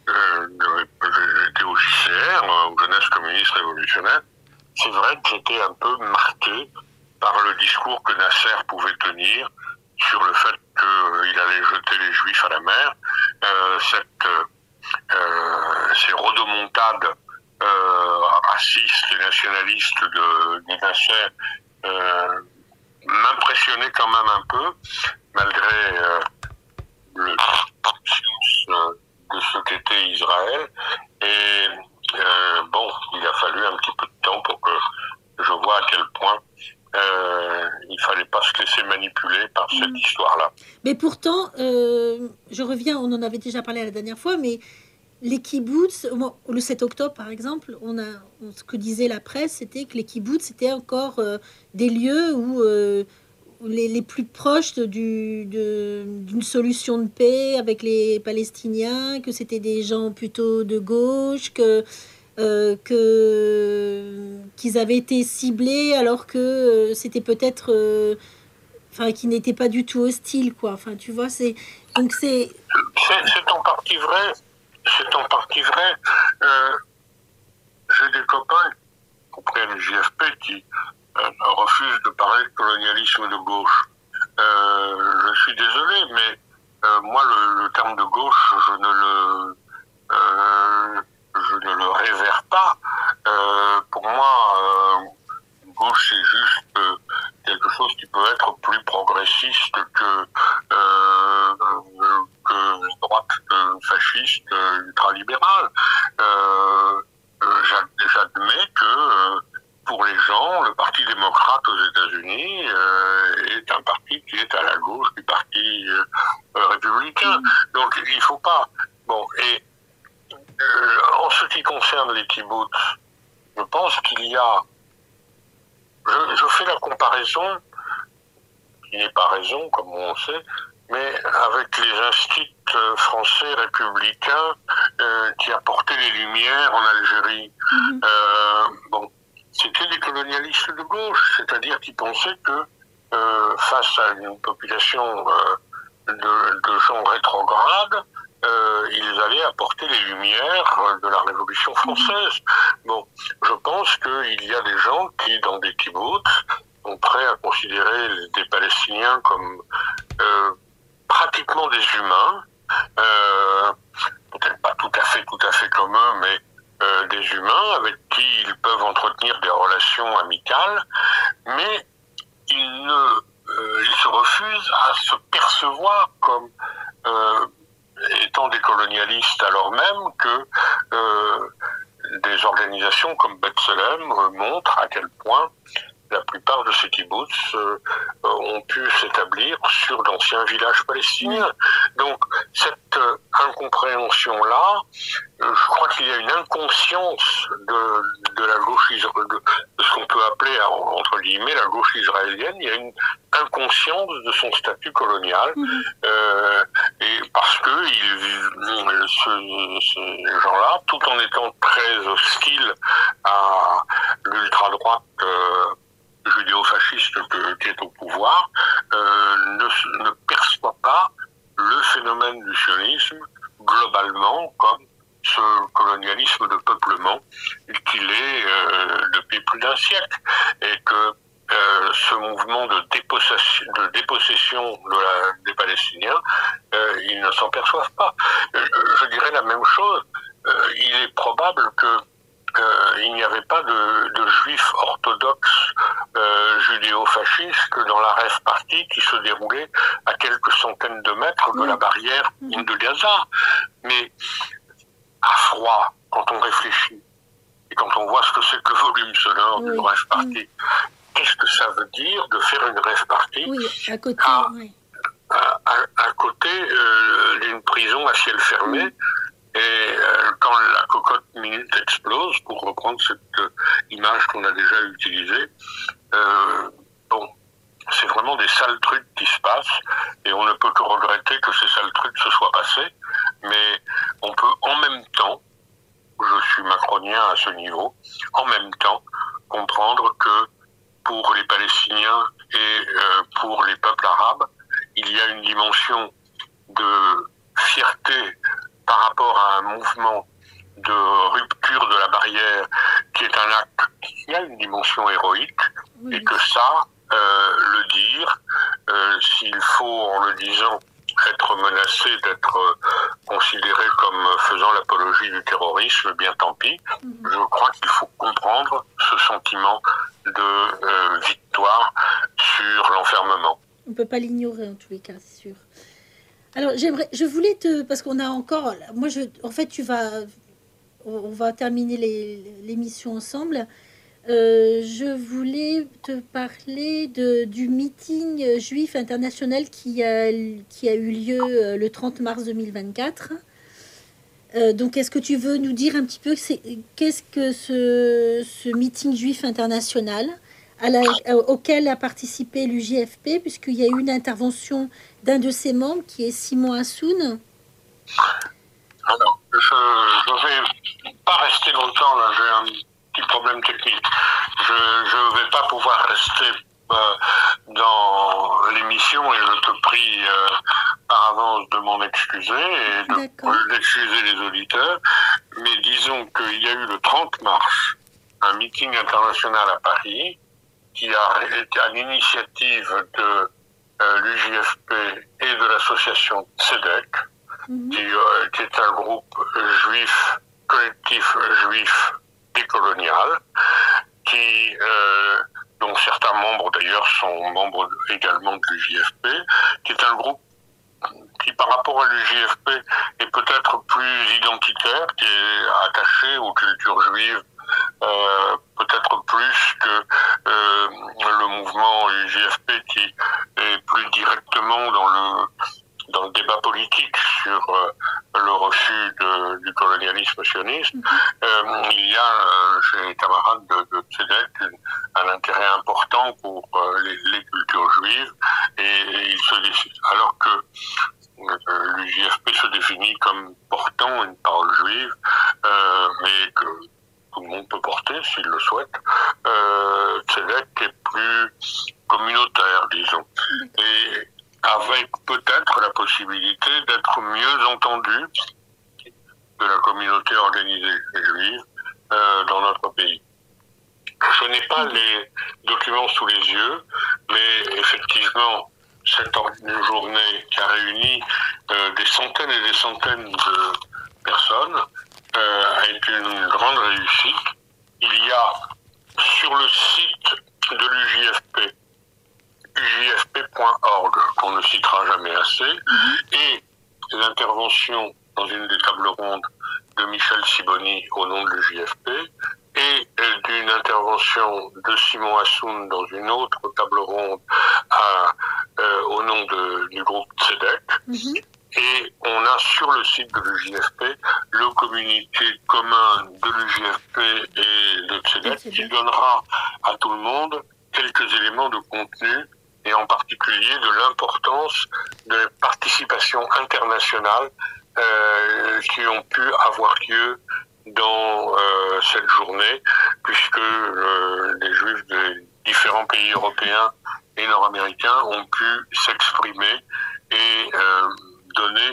euh, j'étais au J C R, euh, aux Jeunesses communistes révolutionnaires, c'est vrai que j'étais un peu marqué par le discours que Nasser pouvait tenir sur le fait qu'il allait jeter les Juifs à la mer, euh, cette, euh, ces rodomontades euh, racistes et nationalistes de, de Nasser euh, m'impressionnaient quand même un peu, malgré euh, le conscience de ce qu'était Israël. Et euh, bon, il a fallu un petit peu de temps pour que je vois à quel point euh, il fallait pas se laisser manipuler par cette mmh. histoire-là. Mais pourtant, euh, je reviens, on en avait déjà parlé la dernière fois, mais les kibboutz, le sept octobre par exemple, on a, on, ce que disait la presse, c'était que les kibboutz, c'était encore euh, des lieux où euh, les, les plus proches du, de, d'une solution de paix avec les Palestiniens, que c'était des gens plutôt de gauche, que Euh, que qu'ils avaient été ciblés alors que euh, c'était peut-être euh, enfin qui n'étaient pas du tout hostiles, quoi. Enfin, tu vois, c'est donc c'est c'est, c'est en partie vrai, c'est en partie vrai. Euh, j'ai des copains, y compris le J F P, qui euh, refusent de parler de colonialisme de gauche. Euh, je suis désolé, mais euh, moi le, le terme de gauche, je ne le euh, je ne le révère pas. Euh, pour moi, euh, gauche, c'est juste euh, quelque chose qui peut être plus progressiste que, euh, que droite euh, fasciste euh, ultralibérale. Euh, j'admets que euh, pour les gens, le Parti démocrate aux États-Unis euh, est un parti qui est à la gauche du Parti euh, républicain. Donc il faut pas... Bon, et Euh, en ce qui concerne les kibboutz, je pense qu'il y a... Je, je fais la comparaison, qui n'est pas raison, comme on sait, mais avec les instituts français républicains euh, qui apportaient les Lumières en Algérie. Mm-hmm. Euh, bon, c'était des colonialistes de gauche, c'est-à-dire qui pensaient que euh, face à une population euh, de, de gens rétrogrades, Euh, ils allaient apporter les lumières de la Révolution française. Bon, je pense qu'il y a des gens qui, dans des kibboutz, sont prêts à considérer des Palestiniens comme euh, pratiquement des humains, euh, peut-être pas tout à fait, tout à fait comme eux, mais euh, des humains avec qui ils peuvent entretenir des relations amicales, mais ils ne, euh, ils se refusent à se percevoir comme euh, étant des colonialistes, alors même que euh, des organisations comme B'Tselem montrent à quel point la plupart de ces kibboutz euh, ont pu s'établir sur d'anciens villages palestiniens. Donc cette euh, incompréhension-là, euh, je crois qu'il y a une inconscience de, de la gauche, de, de ce qu'on peut appeler, entre guillemets, la gauche israélienne. Il y a une inconscience de son statut colonial, mmh. euh, et parce que ils, ce, ces gens-là, tout en étant très hostiles à l'ultra-droite euh, judéo-fasciste que, qui est au pouvoir, euh, ne, ne perçoit pas le phénomène du sionisme globalement comme ce colonialisme de peuplement qu'il est euh, depuis plus d'un siècle, et que euh, ce mouvement de dépossession, de dépossession de la, des Palestiniens, euh, ils ne s'en perçoivent pas. Euh, je dirais la même chose, euh, il est probable que Euh, il n'y avait pas de, de juifs orthodoxes euh, judéo-fascistes que dans la rave party qui se déroulait à quelques centaines de mètres de la barrière de Gaza. Mais à froid, quand on réfléchit et quand on voit ce que c'est que le volume sonore d'une rave party, qu'est-ce que ça veut dire de faire une rave party oui, à côté, à, oui. à, à, à côté euh, d'une prison à ciel fermé? Oui. Et euh, quand la cocotte minute explose, pour reprendre cette euh, image qu'on a déjà utilisée, euh, bon, c'est vraiment des sales trucs qui se passent, et on ne peut que regretter que ces sales trucs se soient passés, mais on peut en même temps, je suis macronien à ce niveau, en même temps comprendre que pour les Palestiniens et euh, pour les peuples arabes, il y a une dimension de fierté par rapport à un mouvement de rupture de la barrière qui est un acte qui a une dimension héroïque, oui. Et que ça, euh, le dire, euh, s'il faut, en le disant, être menacé d'être euh, considéré comme faisant l'apologie du terrorisme, bien tant pis. Mm-hmm. Je crois qu'il faut comprendre ce sentiment de euh, victoire sur l'enfermement. On ne peut pas l'ignorer en tous les cas, c'est sûr. Alors, j'aimerais, je voulais te... Parce qu'on a encore... Moi, je, en fait, tu vas... On va terminer les, l'émission ensemble. Euh, je voulais te parler de, du meeting juif international qui a, qui a eu lieu le trente mars deux mille vingt-quatre. Euh, donc, est-ce que tu veux nous dire un petit peu c'est, qu'est-ce que ce, ce meeting juif international à la, auquel a participé l'U J F P, puisqu'il y a eu une intervention d'un de ses membres qui est Simon Hassoun. Alors, je ne vais pas rester longtemps, là, j'ai un petit problème technique. Je ne vais pas pouvoir rester euh, dans l'émission et je te prie euh, par avance de m'en excuser et de, d'excuser les auditeurs. Mais disons qu'il y a eu le trente mars un meeting international à Paris qui a été à l'initiative de euh, l'U J F P et de l'association Tzedek, mmh. qui, euh, qui est un groupe juif, collectif juif décolonial, qui, euh, dont certains membres d'ailleurs sont membres également de l'U J F P, qui est un groupe qui par rapport à l'U J F P est peut-être plus identitaire, qui est attaché aux cultures juives, Euh, peut-être plus que euh, le mouvement U J F P qui est plus directement dans le dans le débat politique sur euh, le refus de, du colonialisme sioniste. Euh, il y a euh, chez les camarades de, de Tzedek un intérêt important pour euh, les, les cultures juives et, et il se décide, alors que euh, l'U J F P se définit comme portant une parole juive, euh, mais que tout le monde peut porter s'il le souhaite. Euh, Tzedek est plus communautaire, disons. Et avec peut-être la possibilité d'être mieux entendu de la communauté organisée juive euh, dans notre pays. Je n'ai pas les documents sous les yeux, mais effectivement, cette journée qui a réuni euh, des centaines et des centaines de personnes Euh, a été une grande réussite. Il y a sur le site de l'U J F P, u j f p point org, qu'on ne citera jamais assez, mm-hmm. et l'intervention dans une des tables rondes de Michel Sibony au nom de l'U J F P, et d'une intervention de Simon Hassoun dans une autre table ronde à, euh, au nom de, du groupe Tzedek. Mm-hmm. Et on a sur le site de l'U J F P le communiqué commun de l'U J F P et de Tzedek qui donnera à tout le monde quelques éléments de contenu et en particulier de l'importance des participations internationales euh, qui ont pu avoir lieu dans euh, cette journée, puisque euh, les Juifs des différents pays européens et nord-américains ont pu s'exprimer et euh, donner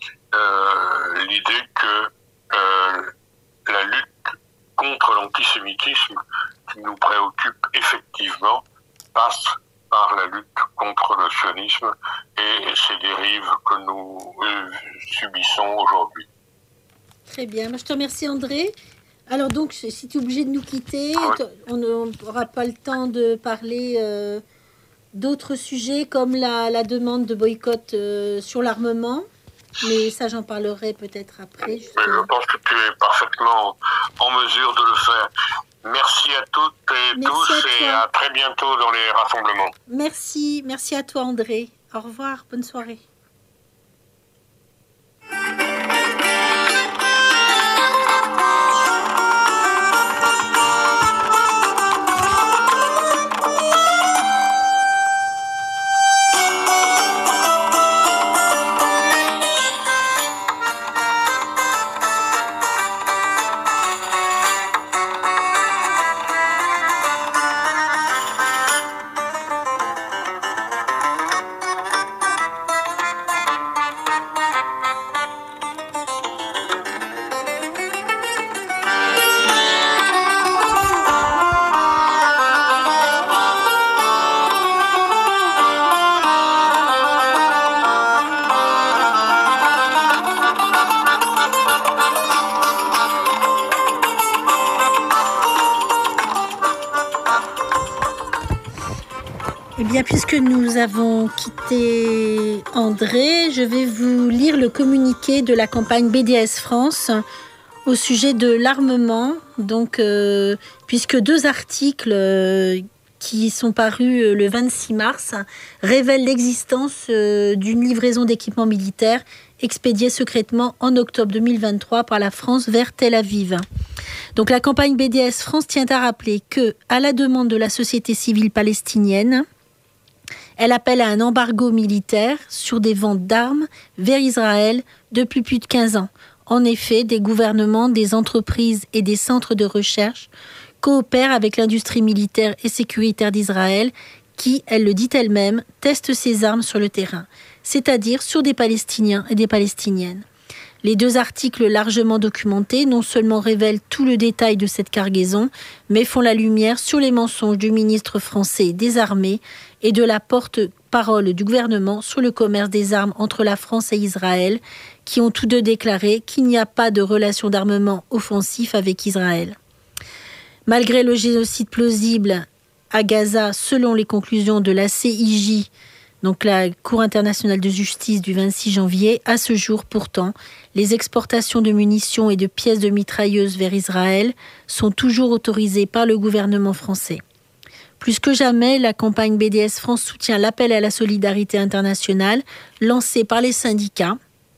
euh, l'idée que euh, la lutte contre l'antisémitisme qui nous préoccupe effectivement passe par la lutte contre le sionisme et ses dérives que nous euh, subissons aujourd'hui. Très bien, je te remercie André. Alors donc, si tu es obligé de nous quitter, oui. on n'aura pas le temps de parler euh, d'autres sujets comme la, la demande de boycott euh, sur l'armement. Mais ça, j'en parlerai peut-être après. Mais je pense que tu es parfaitement en mesure de le faire. Merci à toutes et merci tous à et à très bientôt dans les rassemblements. Merci, merci à toi André. Au revoir, bonne soirée. bien, puisque nous avons quitté André, je vais vous lire le communiqué de la campagne B D S France au sujet de l'armement. Donc, euh, puisque deux articles euh, qui sont parus le vingt-six mars révèlent l'existence euh, d'une livraison d'équipements militaires expédiée secrètement en octobre deux mille vingt-trois par la France vers Tel Aviv. Donc, la campagne B D S France tient à rappeler que, à la demande de la société civile palestinienne, elle appelle à un embargo militaire sur des ventes d'armes vers Israël depuis plus de quinze ans. En effet, des gouvernements, des entreprises et des centres de recherche coopèrent avec l'industrie militaire et sécuritaire d'Israël qui, elle le dit elle-même, teste ses armes sur le terrain, c'est-à-dire sur des Palestiniens et des Palestiniennes. Les deux articles largement documentés non seulement révèlent tout le détail de cette cargaison, mais font la lumière sur les mensonges du ministre français des Armées et de la porte-parole du gouvernement sur le commerce des armes entre la France et Israël, qui ont tous deux déclaré qu'il n'y a pas de relation d'armement offensif avec Israël. Malgré le génocide plausible à Gaza, selon les conclusions de la C I J, donc la Cour internationale de justice du vingt-six janvier, à ce jour pourtant, les exportations de munitions et de pièces de mitrailleuses vers Israël sont toujours autorisées par le gouvernement français. Plus que jamais, la campagne B D S France soutient l'appel à la solidarité internationale lancé par les syndicats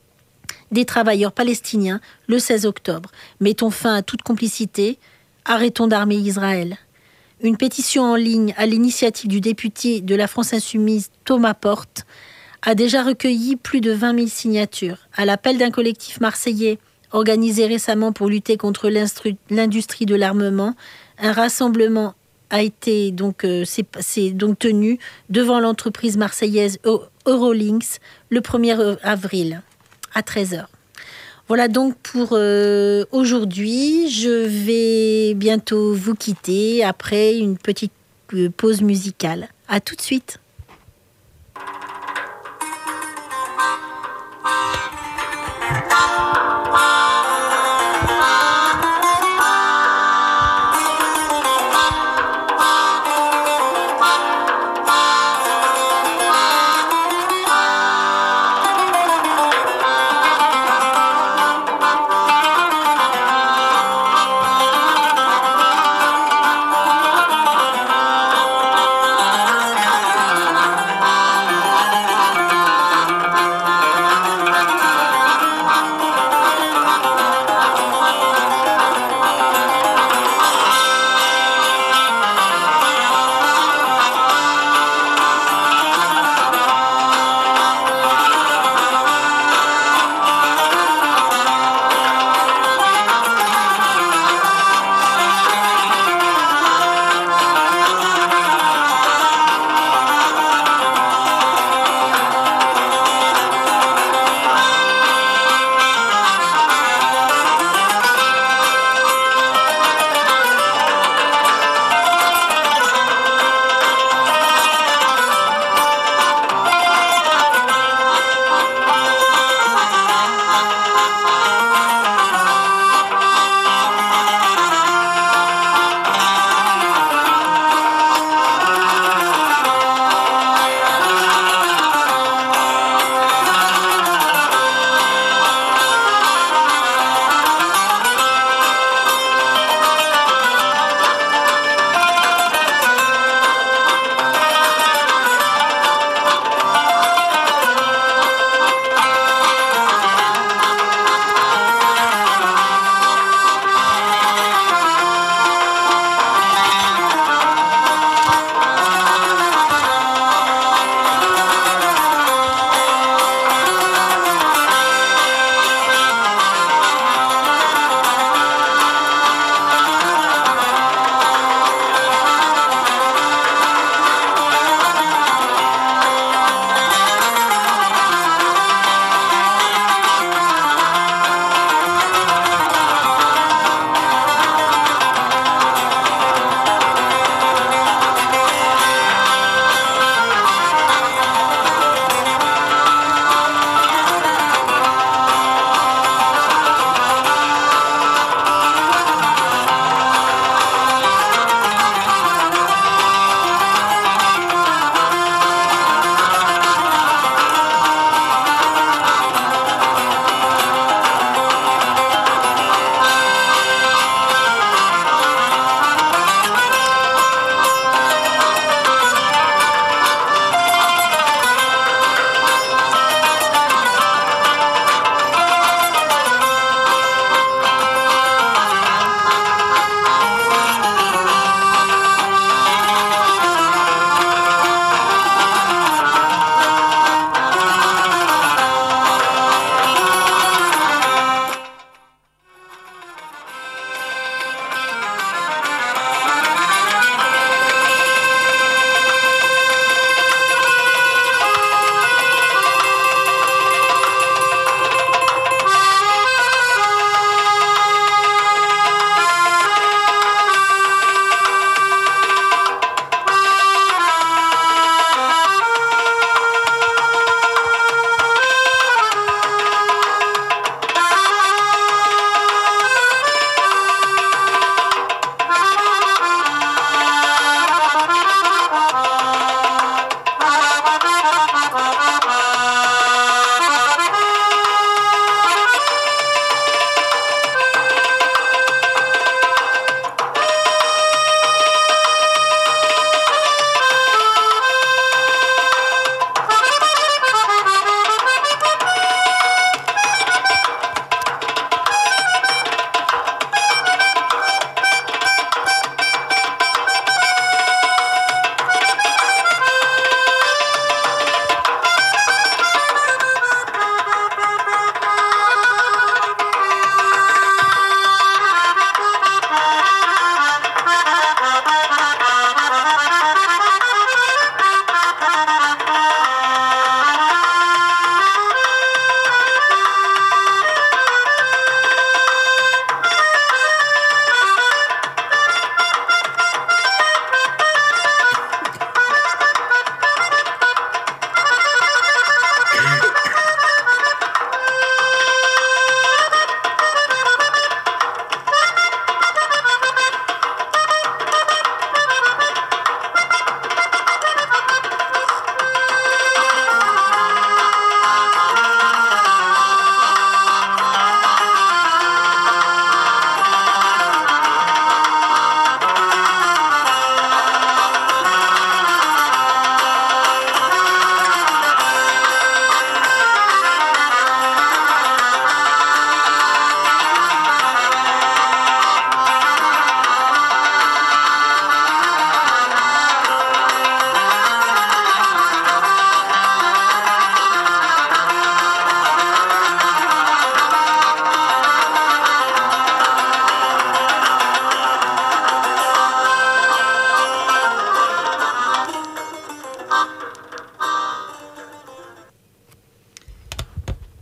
des travailleurs palestiniens le seize octobre. Mettons fin à toute complicité, arrêtons d'armer Israël. Une pétition en ligne à l'initiative du député de la France Insoumise Thomas Porte a déjà recueilli plus de vingt mille signatures. À l'appel d'un collectif marseillais organisé récemment pour lutter contre l'industrie de l'armement, un rassemblement a été donc, euh, c'est, c'est donc tenu devant l'entreprise marseillaise Eurolinks le premier avril à treize heures. Voilà donc pour euh, aujourd'hui. Je vais bientôt vous quitter après une petite euh, pause musicale. À tout de suite.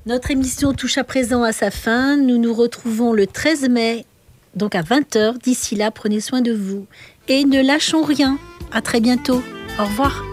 Notre émission touche à présent à sa fin. Nous nous retrouvons le treize mai, donc à vingt heures. D'ici là, prenez soin de vous. Et ne lâchons rien. À très bientôt. Au revoir.